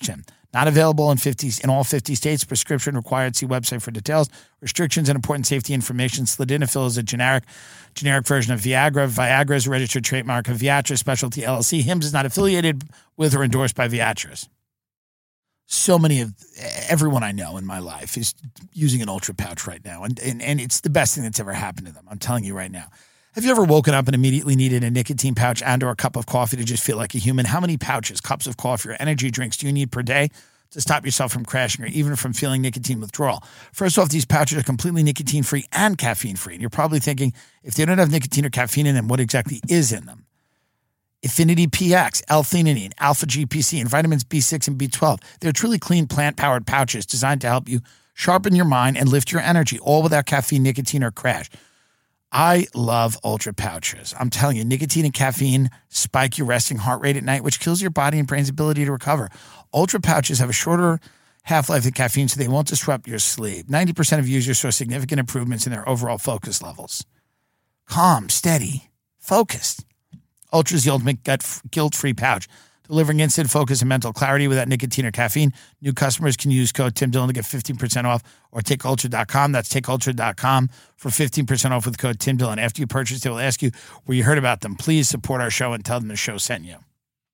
Not available in fifty in all fifty states. Prescription required. See website for details. Restrictions and important safety information. Sildenafil is a generic generic version of Viagra. Viagra is a registered trademark of Viatris Specialty L L C. Hims is not affiliated with or endorsed by Viatris. So many of everyone I know in my life is using an Ultra pouch right now, and, and and it's the best thing that's ever happened to them. I'm telling you right now. Have you ever woken up and immediately needed a nicotine pouch and or a cup of coffee to just feel like a human? How many pouches, cups of coffee, or energy drinks do you need per day to stop yourself from crashing or even from feeling nicotine withdrawal? First off, these pouches are completely nicotine-free and caffeine-free. And you're probably thinking, if they don't have nicotine or caffeine in them, what exactly is in them? Affinity P X, L-theanine, alpha-G P C, and vitamins B six and B twelve. They're truly clean plant-powered pouches designed to help you sharpen your mind and lift your energy, all without caffeine, nicotine, or crash. I love Ultra pouches. I'm telling you, nicotine and caffeine spike your resting heart rate at night, which kills your body and brain's ability to recover. Ultra pouches have a shorter half-life than caffeine, so they won't disrupt your sleep. ninety percent of users saw significant improvements in their overall focus levels. Calm, steady, focused. Ultra is the ultimate gut guilt-free pouch, delivering instant focus and mental clarity without nicotine or caffeine. New customers can use code Tim Dillon to get fifteen percent off, or take ultra dot com. That's take ultra dot com for fifteen percent off with code Tim Dillon. After you purchase, they will ask you where you heard about them. Please support our show and tell them the show sent you.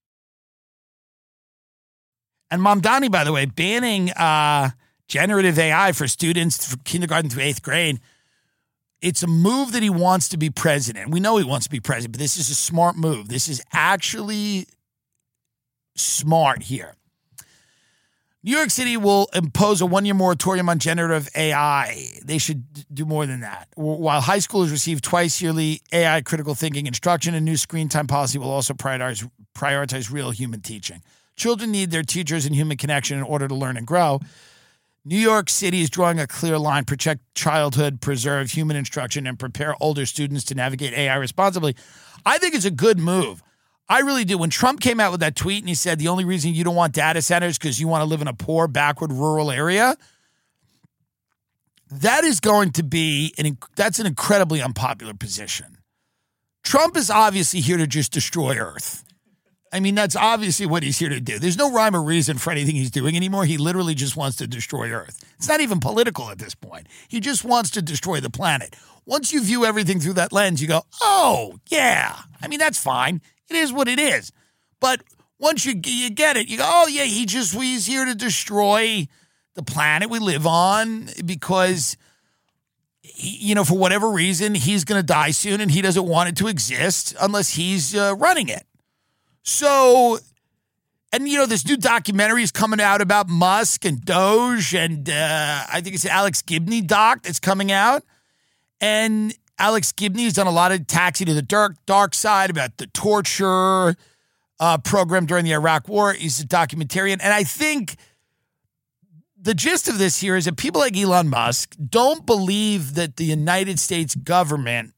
And Mamdani, by the way, banning uh, generative A I for students from kindergarten through eighth grade. It's a move that he wants to be president. We know he wants to be president, but this is a smart move. This is actually smart here. New York City will impose a one-year moratorium on generative A I. They should do more than that. While high schoolers receive twice yearly A I critical thinking instruction, a new screen time policy will also prioritize, prioritize real human teaching. Children need their teachers and human connection in order to learn and grow. New York City is drawing a clear line: protect childhood, preserve human instruction, and prepare older students to navigate A I responsibly. I think it's a good move. I really do. When Trump came out with that tweet and he said the only reason you don't want data centers is because you want to live in a poor, backward, rural area, that is going to be, an that's an incredibly unpopular position. Trump is obviously here to just destroy Earth. I mean, that's obviously what he's here to do. There's no rhyme or reason for anything he's doing anymore. He literally just wants to destroy Earth. It's not even political at this point. He just wants to destroy the planet. Once you view everything through that lens, you go, oh, yeah. I mean, that's fine. It is what it is. But once you you get it, you go, oh, yeah, he just he's here to destroy the planet we live on because, he, you know, for whatever reason, he's going to die soon and he doesn't want it to exist unless he's uh, running it. So, and, you know, this new documentary is coming out about Musk and Doge, and uh, I think it's an Alex Gibney doc that's coming out. And Alex Gibney has done a lot of Taxi to the Dark, dark Side about the torture uh, program during the Iraq War. He's a documentarian. And I think the gist of this here is that people like Elon Musk don't believe that the United States government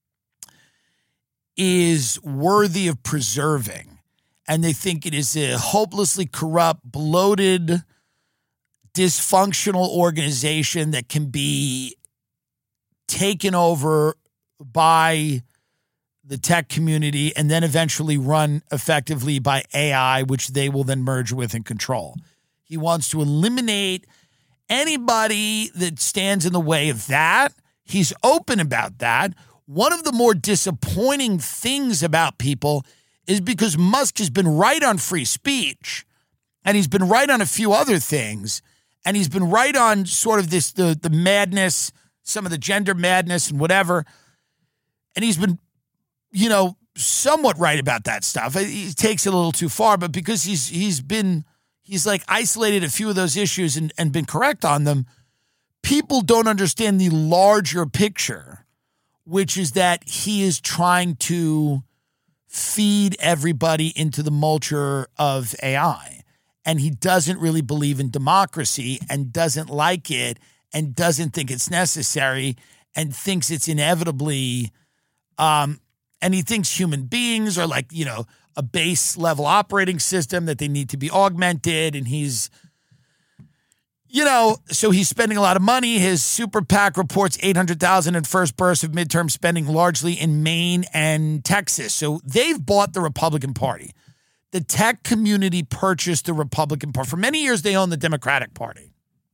is worthy of preserving. And they think it is a hopelessly corrupt, bloated, dysfunctional organization that can be taken over by the tech community and then eventually run effectively by A I, which they will then merge with and control. He wants to eliminate anybody that stands in the way of that. He's open about that. One of the more disappointing things about people is because Musk has been right on free speech, and he's been right on a few other things, and he's been right on sort of this, the, the madness, some of the gender madness and whatever, and he's been, you know, somewhat right about that stuff. He takes it a little too far, but because he's he's been, he's like isolated a few of those issues and, and been correct on them, people don't understand the larger picture, which is that he is trying to feed everybody into the multure of A I. And he doesn't really believe in democracy and doesn't like it and doesn't think it's necessary and thinks it's inevitably, um, and he thinks human beings are like, you know, a base level operating system that they need to be augmented. And he's, you know, so he's spending a lot of money. His super PAC reports eight hundred thousand dollars in first burst of midterm spending, largely in Maine and Texas. So they've bought the Republican Party. the tech community purchased the Republican Party. For many years, they owned the Democratic Party.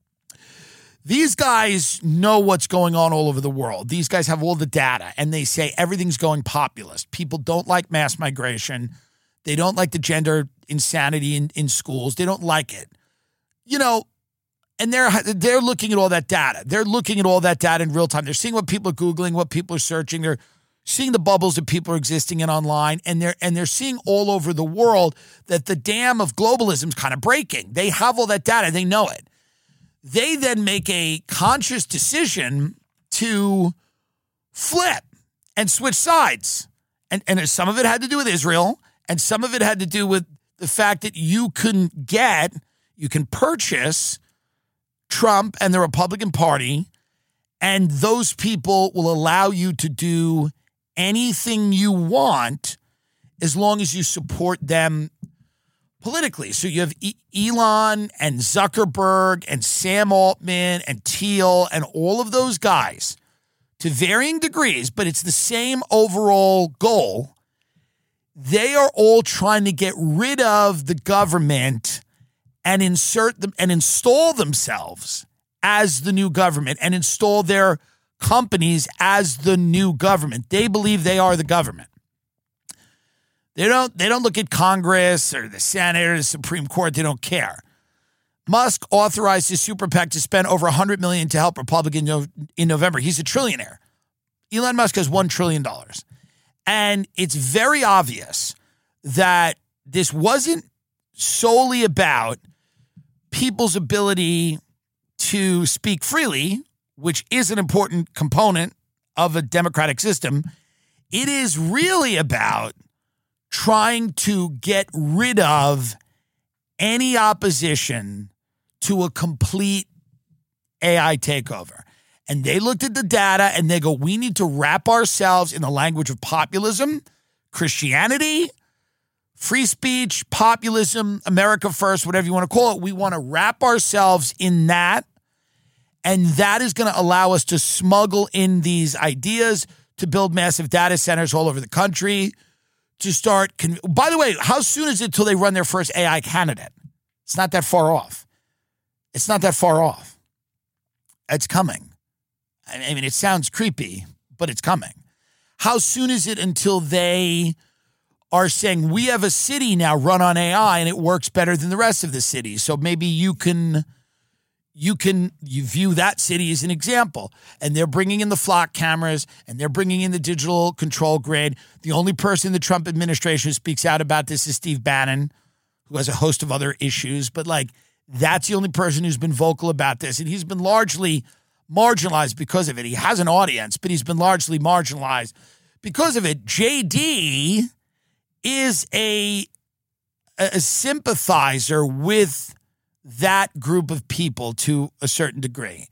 These guys know what's going on all over the world. These guys have all the data, and they say everything's going populist. People don't like mass migration. They don't like the gender insanity in, in schools. They don't like it. You know, and they're they're looking at all that data. They're looking at all that data in real time. They're seeing what people are Googling, what people are searching. They're seeing the bubbles that people are existing in online, and they're and they're seeing all over the world that the dam of globalism is kind of breaking. They have all that data. They know it. They then make a conscious decision to flip and switch sides. And, and some of it had to do with Israel, and some of it had to do with the fact that you couldn't get, you can purchase Trump and the Republican Party, and those people will allow you to do anything you want as long as you support them politically. So you have e- Elon and Zuckerberg and Sam Altman and Thiel and all of those guys to varying degrees, but it's the same overall goal. They are all trying to get rid of the government and insert them and install themselves as the new government and install their companies as the new government. They believe they are the government. They don't, they don't look at Congress or the Senate or the Supreme Court. They don't care. Musk authorized his super PAC to spend over one hundred million dollars to help Republicans in November. He's a trillionaire. Elon Musk has one trillion dollars. And it's very obvious that this wasn't solely about people's ability to speak freely, which is an important component of a democratic system. It is really about trying to get rid of any opposition to a complete A I takeover. And they looked at the data and they go, we need to wrap ourselves in the language of populism, Christianity, free speech, populism, America first, whatever you want to call it. We want to wrap ourselves in that. And that is going to allow us to smuggle in these ideas, to build massive data centers all over the country, to start. Con- By the way, how soon is it till they run their first A I candidate? It's not that far off. It's not that far off. It's coming. I mean, it sounds creepy, but it's coming. How soon is it until they are saying, we have a city now run on A I and it works better than the rest of the city. So maybe you can, you can, you view that city as an example. And they're bringing in the flock cameras and they're bringing in the digital control grid. The only person in the Trump administration who speaks out about this is Steve Bannon, who has a host of other issues. But like, that's the only person who's been vocal about this. And he's been largely marginalized because of it. He has an audience, but he's been largely marginalized because of it. J D is a, a sympathizer with that group of people to a certain degree.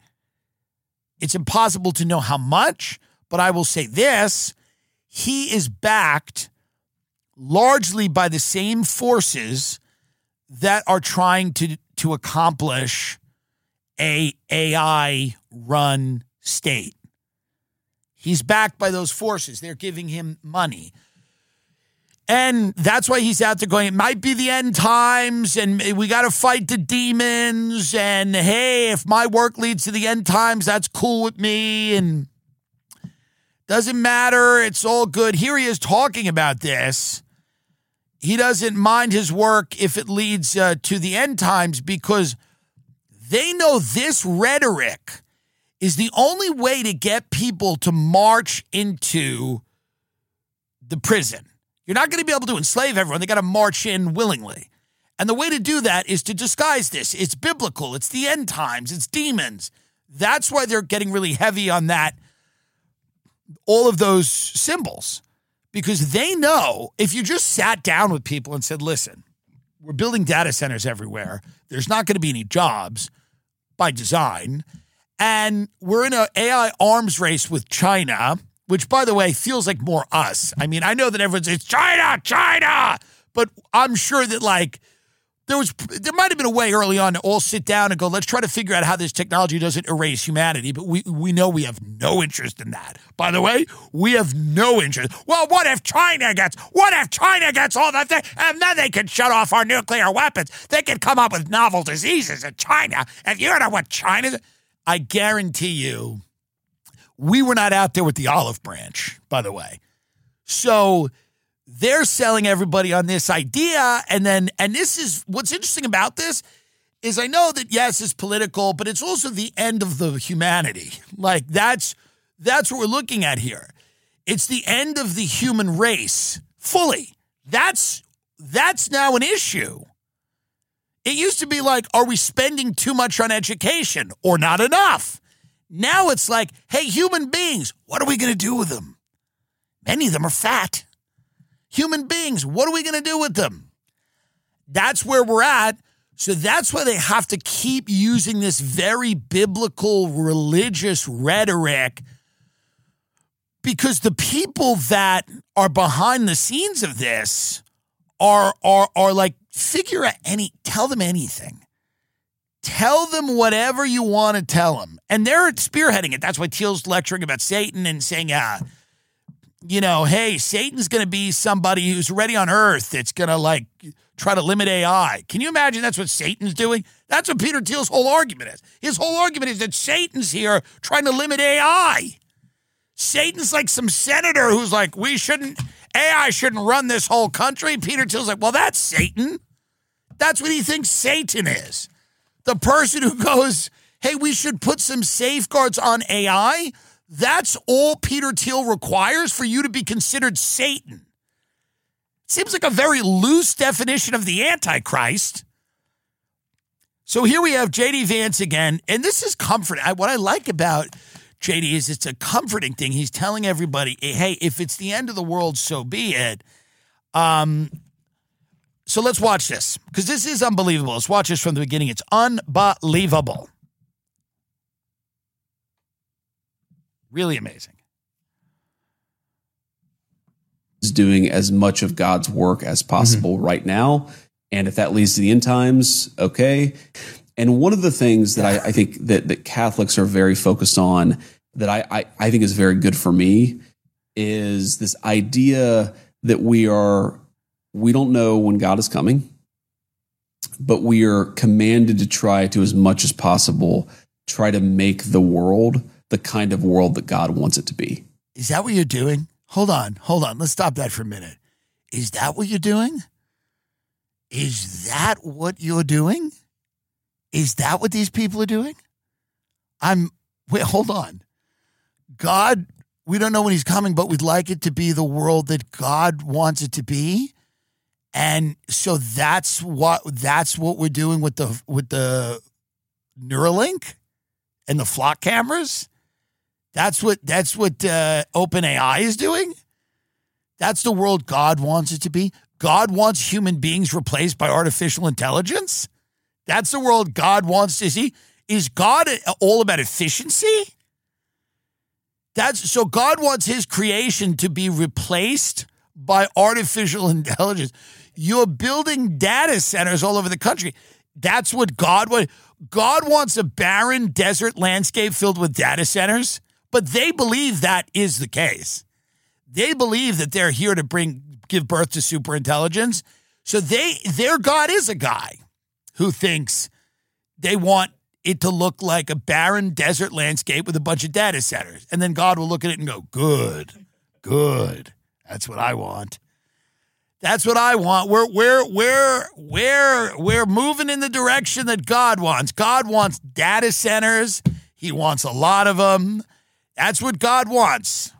It's impossible to know how much, but I will say this. He is backed largely by the same forces that are trying to, to accomplish a AI-run state. He's backed by those forces. They're giving him money. And that's why he's out there going, it might be the end times, and we got to fight the demons, and hey, if my work leads to the end times, that's cool with me, and doesn't matter, it's all good. Here he is talking about this. He doesn't mind his work if it leads uh, to the end times because they know this rhetoric is the only way to get people to march into the prison. You're not going to be able to enslave everyone. They got to march in willingly. And the way to do that is to disguise this. It's biblical. It's the end times. It's demons. That's why they're getting really heavy on that, all of those symbols, because they know if you just sat down with people and said, listen, we're building data centers everywhere. There's not going to be any jobs by design. And we're in an A I arms race with China, which, by the way, feels like more us. I mean, I know that everyone's, it's China, China. But I'm sure that, like, there was there might have been a way early on to all sit down and go, let's try to figure out how this technology doesn't erase humanity. But we, we know we have no interest in that. By the way, we have no interest. Well, what if China gets, what if China gets all that thing? And then they could shut off our nuclear weapons. They could come up with novel diseases in China. If you know what China, I guarantee you, we were not out there with the olive branch, by the way. So they're selling everybody on this idea. And then, and this is, what's interesting about this is I know that, yes, it's political, but it's also the end of the humanity. Like, that's, that's what we're looking at here. It's the end of the human race, fully. That's, that's now an issue. It used to be like, are we spending too much on education or not enough? Now it's like, hey, human beings, what are we going to do with them? Many of them are fat. Human beings, what are we going to do with them? That's where we're at. So that's why they have to keep using this very biblical religious rhetoric, because the people that are behind the scenes of this are are are like, figure out any, tell them anything. Tell them whatever you want to tell them. And they're spearheading it. That's why Thiel's lecturing about Satan and saying, uh, you know, hey, Satan's going to be somebody who's already on earth that's going to, like, try to limit A I. Can you imagine that's what Satan's doing? That's what Peter Thiel's whole argument is. His whole argument is that Satan's here trying to limit A I. Satan's like some senator who's like, we shouldn't, A I shouldn't run this whole country. Peter Thiel's like, well, that's Satan. That's what he thinks Satan is. The person who goes, hey, we should put some safeguards on A I. That's all Peter Thiel requires for you to be considered Satan. Seems like a very loose definition of the Antichrist. So here we have J D Vance again, and this is comforting. I, what I like about J D is it's a comforting thing. He's telling everybody, hey, if it's the end of the world, so be it. Um, so let's watch this, because this is unbelievable. Let's watch this from the beginning. It's unbelievable. Really amazing. Is doing as much of God's work as possible mm-hmm. right now. And if that leads to the end times, okay. And one of the things that I, I think that, that Catholics are very focused on that I, I, I think is very good for me is this idea that we are, we don't know when God is coming, but we are commanded to try to, as much as possible, try to make the world the kind of world that God wants it to be. Is that what you're doing? Hold on, hold on. Let's stop that for a minute. Is that what you're doing? Is that what you're doing? Is that what these people are doing? I'm, wait, hold on. God, we don't know when he's coming, but we'd like it to be the world that God wants it to be. And so that's what, that's what we're doing with the, with the Neuralink and the flock cameras. That's what that's what uh, OpenAI is doing. That's the world God wants it to be. God wants human beings replaced by artificial intelligence. That's the world God wants to see. Is God all about efficiency? That's so God wants his creation to be replaced by artificial intelligence. You're building data centers all over the country. That's what God wants. God wants a barren desert landscape filled with data centers. But they believe that is the case. They believe that they're here to bring, give birth to superintelligence. So they, their God is a guy who thinks they want it to look like a barren desert landscape with a bunch of data centers. And then God will look at it and go, good, good. That's what I want. That's what I want. We're, we're, we're, we're, we're moving in the direction that God wants. God wants data centers. He wants a lot of them. That's what God wants.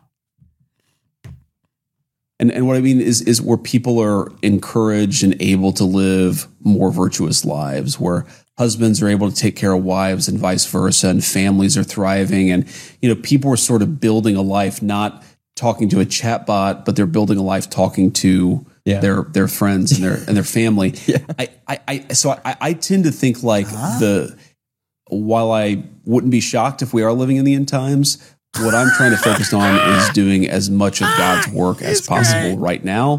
And and what I mean is is where people are encouraged and able to live more virtuous lives, where husbands are able to take care of wives and vice versa, and families are thriving, and you know people are sort of building a life, not talking to a chatbot, but they're building a life talking to yeah. their their friends and their and their family. yeah. I, I, I so I, I tend to think like huh? the while I wouldn't be shocked if we are living in the end times, what I'm trying to focus on is doing as much of God's work as possible right now.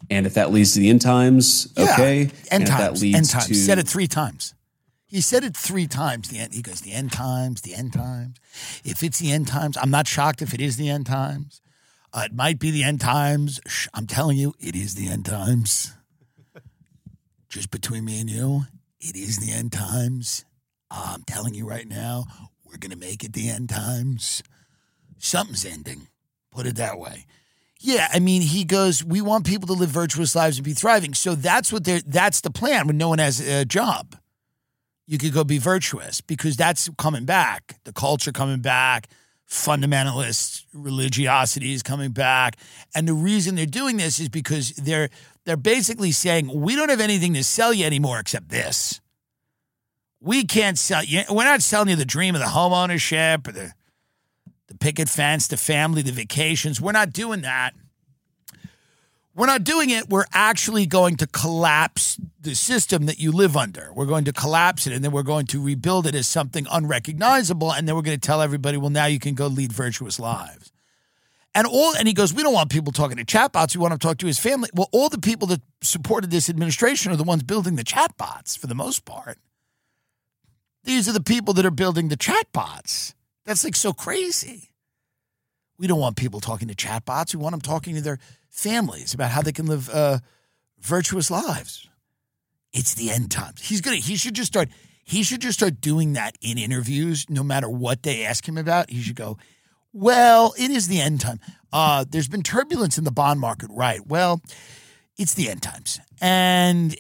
And if that leads to the end times, Yeah, okay. End and if times. that leads end times. to Said it three times. He said it three times. The end. He goes, the end times, the end times. If it's the end times, I'm not shocked if it is the end times. Uh, it might be the end times. Shh, I'm telling you, it is the end times. Just between me and you, it is the end times. Uh, I'm telling you right now, we're going to make it the end times. Something's ending. Put it that way. Yeah, I mean, he goes, we want people to live virtuous lives and be thriving. So that's what they're, that's the plan when no one has a job. You could go be virtuous because that's coming back. The culture coming back. Fundamentalist religiosity is coming back. And the reason they're doing this is because they're they're basically saying, we don't have anything to sell you anymore except this. We can't sell you. We're not selling you the dream of the home ownership or the the picket fence, the family, the vacations. We're not doing that. We're not doing it. We're actually going to collapse the system that you live under. We're going to collapse it, and then we're going to rebuild it as something unrecognizable, and then we're going to tell everybody, well, now you can go lead virtuous lives. And all, and he goes, we don't want people talking to chatbots. We want them to talk to his family. Well, all the people that supported this administration are the ones building the chatbots for the most part. These are the people that are building the chatbots. That's like so crazy. We don't want people talking to chatbots. We want them talking to their families about how they can live uh, virtuous lives. It's the end times. He's gonna. He should just start. He should just start doing that in interviews, no matter what they ask him about. He should go, well, it is the end time. Uh, there's been turbulence in the bond market, right? Well, it's the end times, and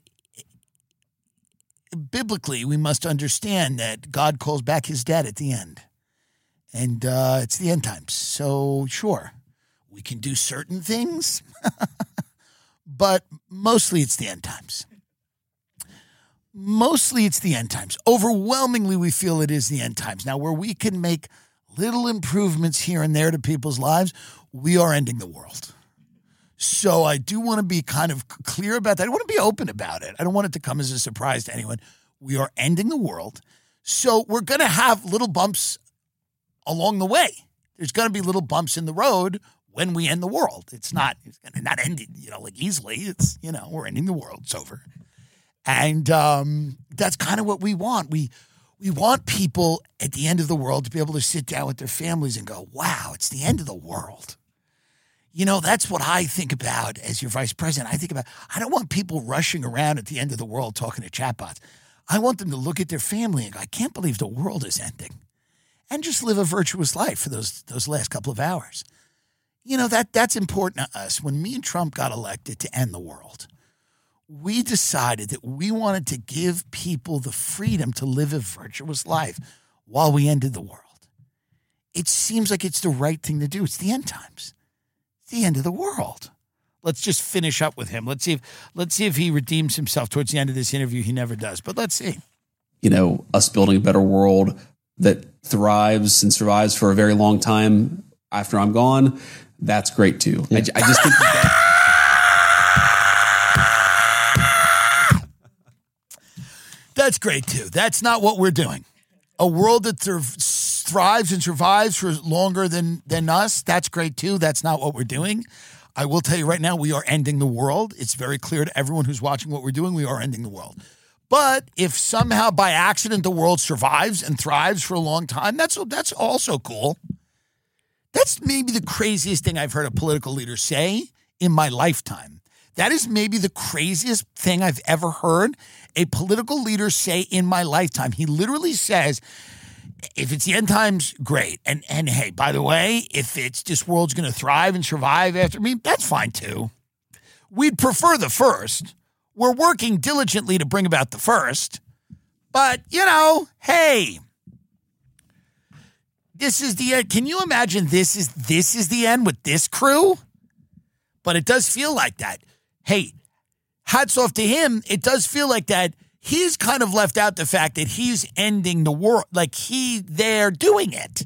biblically, we must understand that God calls back his debt at the end. And uh, it's the end times. So, sure, we can do certain things, but mostly it's the end times. Mostly it's the end times. Overwhelmingly, we feel it is the end times. Now, where we can make little improvements here and there to people's lives, we are ending the world. So I do want to be kind of clear about that. I want to be open about it. I don't want it to come as a surprise to anyone. We are ending the world. So we're going to have little bumps along the way. There's going to be little bumps in the road when we end the world. It's not, it's going to not end, you know, like easily. It's, you know, we're ending the world. It's over. And um, that's kind of what we want. We we want people at the end of the world to be able to sit down with their families and go, wow, it's the end of the world. You know, that's what I think about as your vice president. I think about, I don't want people rushing around at the end of the world talking to chatbots. I want them to look at their family and go, I can't believe the world is ending. And just live a virtuous life for those those last couple of hours. You know, that that's important to us. When me and Trump got elected to end the world, we decided that we wanted to give people the freedom to live a virtuous life while we ended the world. It seems like it's the right thing to do. It's the end times. It's the end of the world. Let's just finish up with him. Let's see if let's see if he redeems himself towards the end of this interview. He never does, but let's see. You know, us building a better world that thrives and survives for a very long time after I'm gone, that's great too. Yeah. I, I just think that that's great too. That's not what we're doing. A world that th- thrives and survives for longer than, than us, that's great too. That's not what we're doing. I will tell you right now, we are ending the world. It's very clear to everyone who's watching what we're doing. We are ending the world. But if somehow by accident the world survives and thrives for a long time, that's that's also cool. That's maybe the craziest thing I've heard a political leader say in my lifetime. That is maybe the craziest thing I've ever heard a political leader say in my lifetime. He literally says, if it's the end times, great. And, and hey, by the way, if it's this world's going to thrive and survive after me, that's fine too. We'd prefer the first. We're working diligently to bring about the first. But, you know, hey, this is the end. Can you imagine this is this is the end with this crew? But it does feel like that. Hey, hats off to him. It does feel like that. He's kind of left out the fact that he's ending the world. Like he, they're doing it.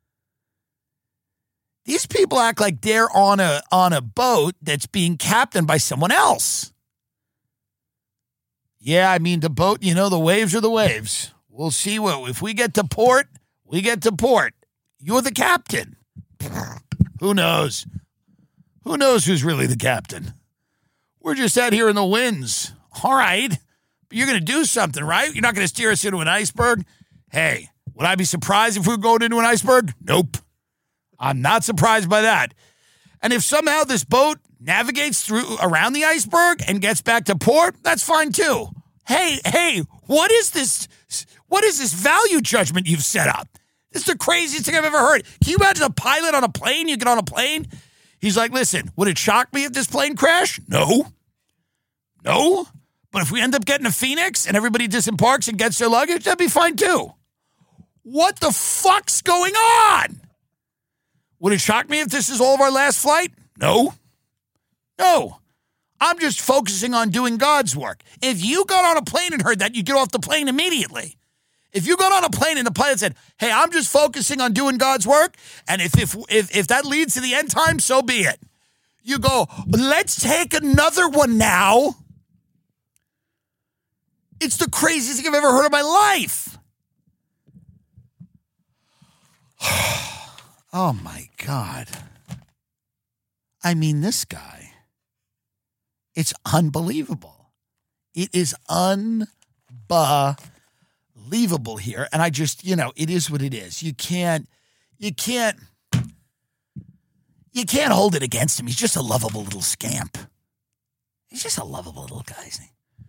These people act like they're on a on a boat that's being captained by someone else. Yeah, I mean, the boat, you know, the waves are the waves. We'll see what, if we get to port, we get to port. You're the captain. Who knows? Who knows who's really the captain? We're just out here in the winds. All right. But you're going to do something, right? You're not going to steer us into an iceberg? Hey, would I be surprised if we were going into an iceberg? Nope. I'm not surprised by that. And if somehow this boat navigates through around the iceberg and gets back to port, that's fine too. Hey, hey, what is this? What is this value judgment you've set up? This is the craziest thing I've ever heard. Can you imagine a pilot on a plane? You get on a plane. He's like, listen, would it shock me if this plane crashed? No. No. But if we end up getting to Phoenix and everybody disembarks and gets their luggage, that'd be fine too. What the fuck's going on? Would it shock me if this is all of our last flight? No. No. I'm just focusing on doing God's work. If you got on a plane and heard that, you'd get off the plane immediately. If you got on a plane and the pilot said, hey, I'm just focusing on doing God's work, and if if if, if that leads to the end time, so be it. You go, let's take another one now. It's the craziest thing I've ever heard in my life. Oh, my God. I mean, this guy, it's unbelievable. It is unbelievable here. And I just, you know, it is what it is. You can't, you can't, you can't hold it against him. He's just a lovable little scamp. He's just a lovable little guy, isn't he?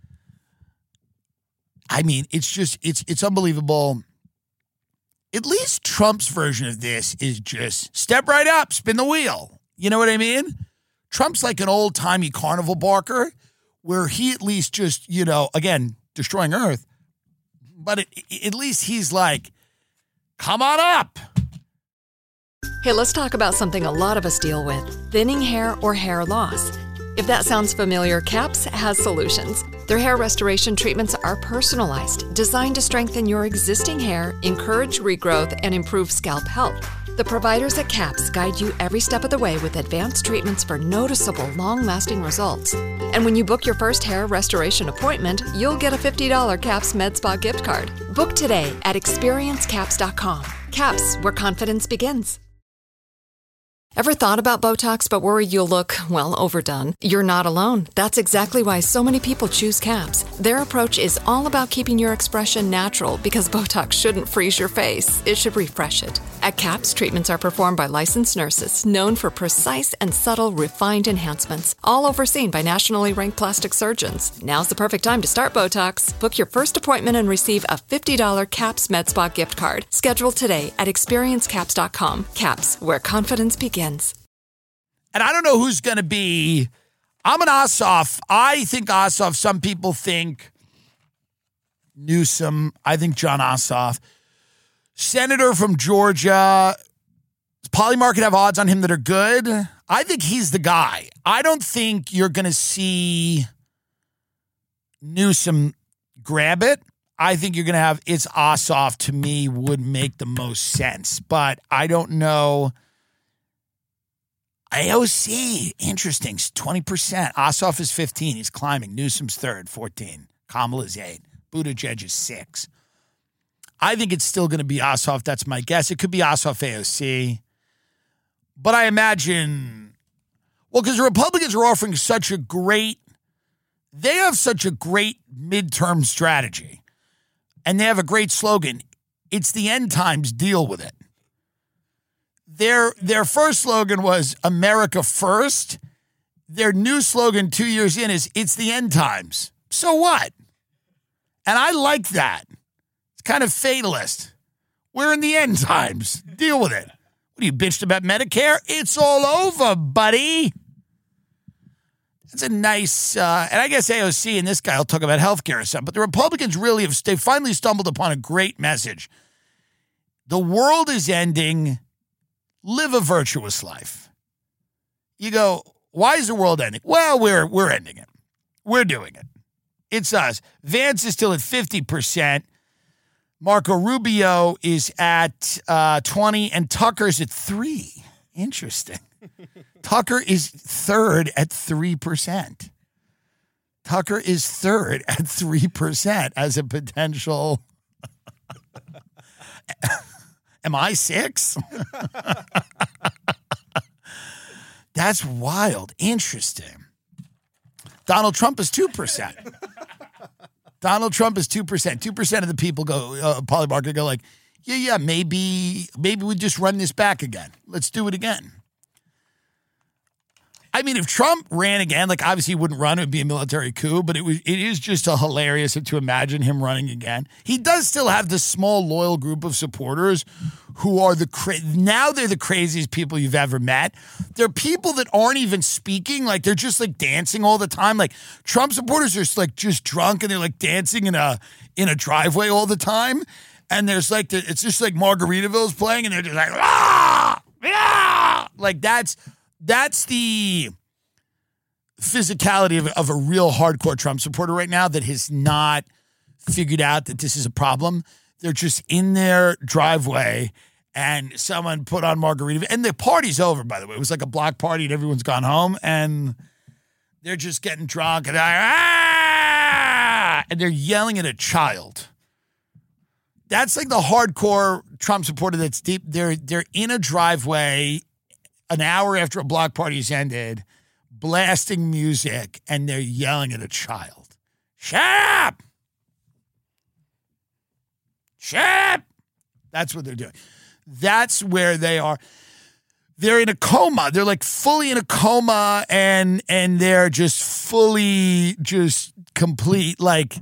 I mean, it's just, it's, it's unbelievable. At least Trump's version of this is just step right up, spin the wheel. You know what I mean? Trump's like an old-timey carnival barker where he at least just, you know, again, destroying Earth. But it, at least he's like, come on up. Hey, let's talk about something a lot of us deal with, thinning hair or hair loss. If that sounds familiar, CAPS has solutions. Their hair restoration treatments are personalized, designed to strengthen your existing hair, encourage regrowth, and improve scalp health. The providers at CAPS guide you every step of the way with advanced treatments for noticeable, long-lasting results. And when you book your first hair restoration appointment, you'll get a fifty dollars CAPS MedSpa gift card. Book today at experience caps dot com. CAPS, where confidence begins. Ever thought about Botox but worried you'll look, well, overdone? You're not alone. That's exactly why so many people choose CAPS. Their approach is all about keeping your expression natural because Botox shouldn't freeze your face. It should refresh it. At CAPS, treatments are performed by licensed nurses known for precise and subtle refined enhancements, all overseen by nationally ranked plastic surgeons. Now's the perfect time to start Botox. Book your first appointment and receive a fifty dollars CAPS MedSpa gift card. Schedule today at experience caps dot com. CAPS, where confidence begins. And I don't know who's going to be. I'm an Ossoff. I think Ossoff. Some people think Newsom. I think John Ossoff. Senator from Georgia. Does Polymarket have odds on him that are good? I think he's the guy. I don't think you're going to see Newsom grab it. I think you're going to have it's Ossoff, to me, would make the most sense. But I don't know. A O C, interesting, twenty percent. Ossoff is fifteen. He's climbing. Newsom's third, fourteen. Kamala's eight. Buttigieg is six. I think it's still going to be Ossoff. That's my guess. It could be Ossoff A O C. But I imagine, well, because the Republicans are offering such a great, they have such a great midterm strategy. And they have a great slogan. It's the end times, deal with it. Their their first slogan was America First. Their new slogan two years in is it's the end times. So what? And I like that. It's kind of fatalist. We're in the end times. Deal with it. What are you, bitched about Medicare? It's all over, buddy. That's a nice, uh, and I guess A O C and this guy will talk about healthcare or something, but the Republicans really have, they finally stumbled upon a great message. The world is ending. Live a virtuous life. You go, why is the world ending? Well, we're we're ending it. We're doing it. It's us. Vance is still at fifty percent. Marco Rubio is at uh, twenty, and Tucker's at three. Interesting. Tucker is third at three percent. Tucker is third at three percent as a potential... Am I six? That's wild. Interesting. Donald Trump is two percent. Donald Trump is two percent. two percent of the people go, uh, polymarket go like, yeah, yeah, maybe, maybe we just run this back again. Let's do it again. I mean, if Trump ran again, like obviously he wouldn't run, it would be a military coup, but it was it is just a hilarious to imagine him running again. He does still have this small, loyal group of supporters who are the, cra- now they're the craziest people you've ever met. They're people that aren't even speaking, like they're just like dancing all the time. Like Trump supporters are like just drunk and they're like dancing in a in a driveway all the time. And there's like, the, it's just like Margaritaville's playing and they're just like, ah, ah! Like that's, That's the physicality of, of a real hardcore Trump supporter right now that has not figured out that this is a problem. They're just in their driveway and someone put on Margaritaville. And the party's over, by the way. It was like a block party and everyone's gone home and they're just getting drunk and, ah! and they're yelling at a child. That's like the hardcore Trump supporter that's deep. They're, they're in a driveway an hour after a block party's ended, blasting music, and they're yelling at a child. Shut up! Shut up! That's what they're doing. That's where they are. They're in a coma. They're like fully in a coma, and and they're just fully, just complete, like,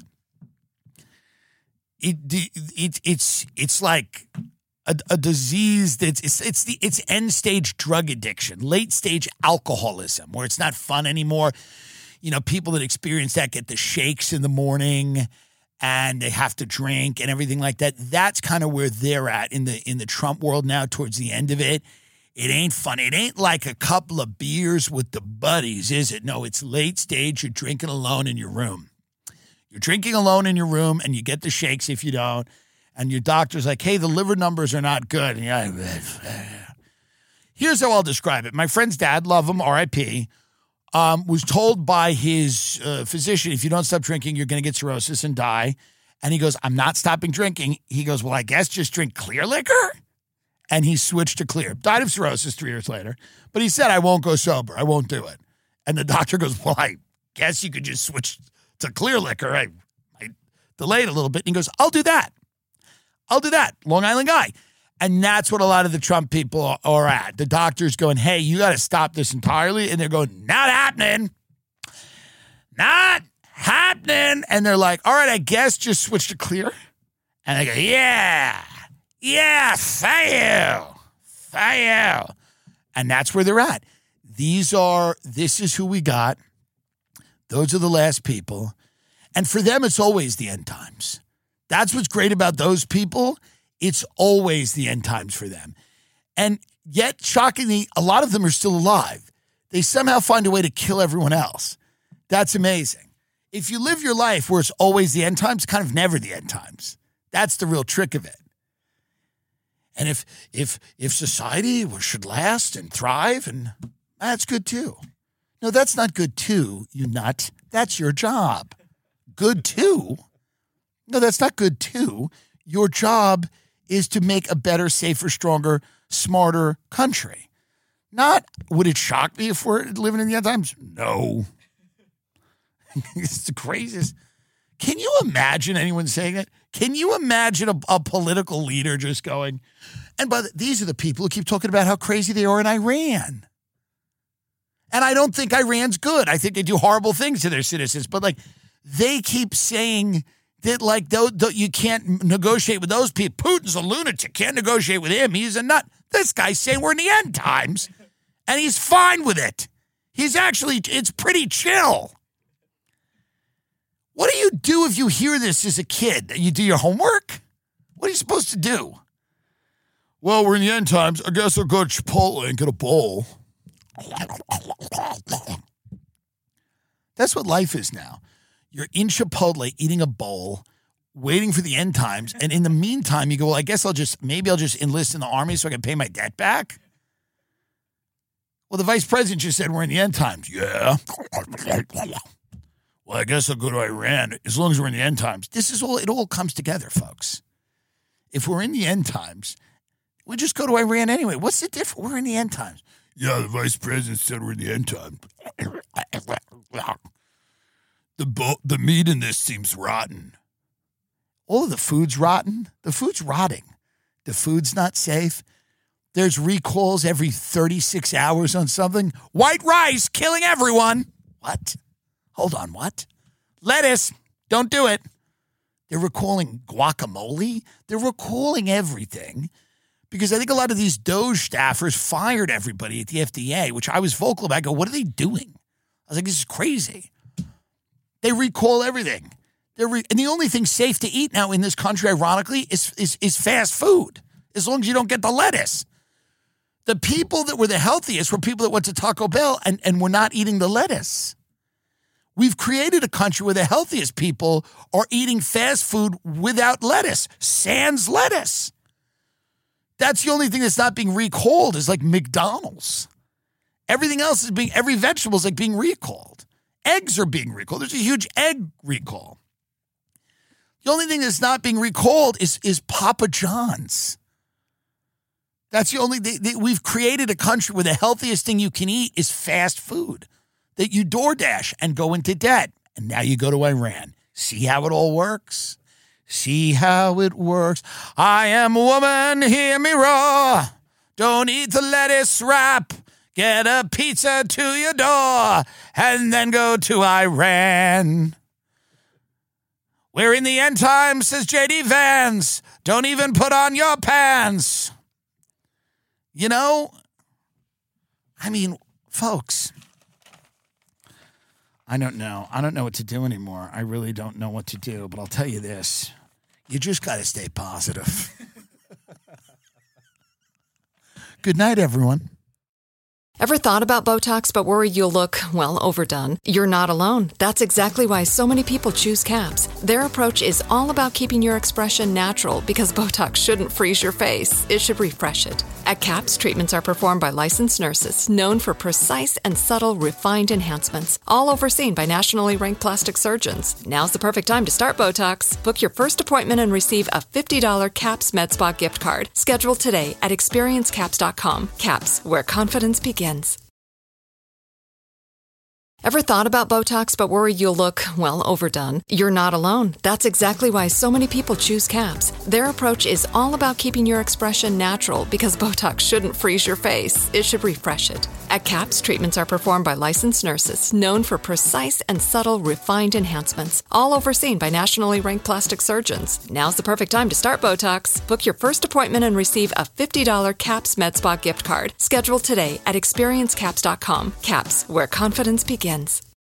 it, it it's it's like A, a disease that's it's it's the it's end stage drug addiction, late stage alcoholism, where it's not fun anymore. You know, people that experience that get the shakes in the morning, and they have to drink and everything like that. That's kind of where they're at in the in the Trump world now. Towards the end of it, it ain't fun. It ain't like a couple of beers with the buddies, is it? No, it's late stage. You're drinking alone in your room. You're drinking alone in your room, and you get the shakes if you don't. And your doctor's like, hey, the liver numbers are not good. And you're like, here's how I'll describe it. My friend's dad, love him, R I P, um, was told by his uh, physician, if you don't stop drinking, you're going to get cirrhosis and die. And he goes, I'm not stopping drinking. He goes, well, I guess just drink clear liquor. And he switched to clear. Died of cirrhosis three years later. But he said, I won't go sober. I won't do it. And the doctor goes, well, I guess you could just switch to clear liquor. I, I delayed a little bit. And he goes, I'll do that. I'll do that. Long Island guy. And that's what a lot of the Trump people are, are at. The doctor's going, hey, you got to stop this entirely. And they're going, not happening. Not happening. And they're like, all right, I guess just switch to clear. And they go, yeah. Yeah, thank you. Thank you. And that's where they're at. These are, this is who we got. Those are the last people. And for them, it's always the end times. That's what's great about those people. It's always the end times for them. And yet, shockingly, a lot of them are still alive. They somehow find a way to kill everyone else. That's amazing. If you live your life where it's always the end times, kind of never the end times. That's the real trick of it. And if if if society should last and thrive, and that's good too. No, that's not good too, you nut. That's your job. Good too? No, that's not good too. Your job is to make a better, safer, stronger, smarter country. Not, would it shock me if we're living in the end times? No. It's the craziest. Can you imagine anyone saying that? Can you imagine a, a political leader just going, and by the, these are the people who keep talking about how crazy they are in Iran. And I don't think Iran's good. I think they do horrible things to their citizens. But, like, they keep saying that, like, though, though you can't negotiate with those people. Putin's a lunatic. Can't negotiate with him. He's a nut. This guy's saying we're in the end times, and he's fine with it. He's actually, it's pretty chill. What do you do if you hear this as a kid? You do your homework? What are you supposed to do? Well, we're in the end times. I guess I'll go to Chipotle and get a bowl. That's what life is now. You're in Chipotle eating a bowl, waiting for the end times, and in the meantime, you go, well, I guess I'll just, maybe I'll just enlist in the army so I can pay my debt back? Well, the vice president just said we're in the end times. Yeah. Well, I guess I'll go to Iran as long as we're in the end times. This is all, it all comes together, folks. If we're in the end times, we just go to Iran anyway. What's the difference? We're in the end times. Yeah, the vice president said we're in the end times. The bo- the meat in this seems rotten. All of the food's rotten. The food's rotting. The food's not safe. There's recalls every thirty-six hours on something. White rice killing everyone. What? Hold on, what? Lettuce. Don't do it. They're recalling guacamole. They're recalling everything because I think a lot of these DOJ staffers fired everybody at the F D A, which I was vocal about. I go, what are they doing? I was like, this is crazy. They recall everything. They're re- and the only thing safe to eat now in this country, ironically, is, is, is fast food, as long as you don't get the lettuce. The people that were the healthiest were people that went to Taco Bell and, and were not eating the lettuce. We've created a country where the healthiest people are eating fast food without lettuce, sans lettuce. That's the only thing that's not being recalled is like McDonald's. Everything else is being, every vegetable is like being recalled. Eggs are being recalled. There's a huge egg recall. The only thing that's not being recalled is, is Papa John's. That's the only thing. We've created a country where the healthiest thing you can eat is fast food that you DoorDash and go into debt. And now you go to Iran. See how it all works? See how it works. I am a woman, hear me roar. Don't eat the lettuce wrap. Get a pizza to your door and then go to Iran. We're in the end times, says J D Vance. Don't even put on your pants. You know, I mean, folks, I don't know. I don't know what to do anymore. I really don't know what to do, but I'll tell you this. You just got to stay positive. Good night, everyone. Ever thought about Botox but worried you'll look, well, overdone? You're not alone. That's exactly why so many people choose CAPS. Their approach is all about keeping your expression natural because Botox shouldn't freeze your face. It should refresh it. At CAPS, treatments are performed by licensed nurses known for precise and subtle refined enhancements, all overseen by nationally ranked plastic surgeons. Now's the perfect time to start Botox. Book your first appointment and receive a fifty dollars CAPS MedSpa gift card. Schedule today at experience caps dot com. CAPS, where confidence begins. Ever thought about Botox but worried you'll look, well, overdone? You're not alone. That's exactly why so many people choose CAPS. Their approach is all about keeping your expression natural because Botox shouldn't freeze your face. It should refresh it. At CAPS, treatments are performed by licensed nurses known for precise and subtle refined enhancements, all overseen by nationally ranked plastic surgeons. Now's the perfect time to start Botox. Book your first appointment and receive a fifty dollars CAPS MedSpa gift card. Schedule today at experience caps dot com. CAPS, where confidence begins.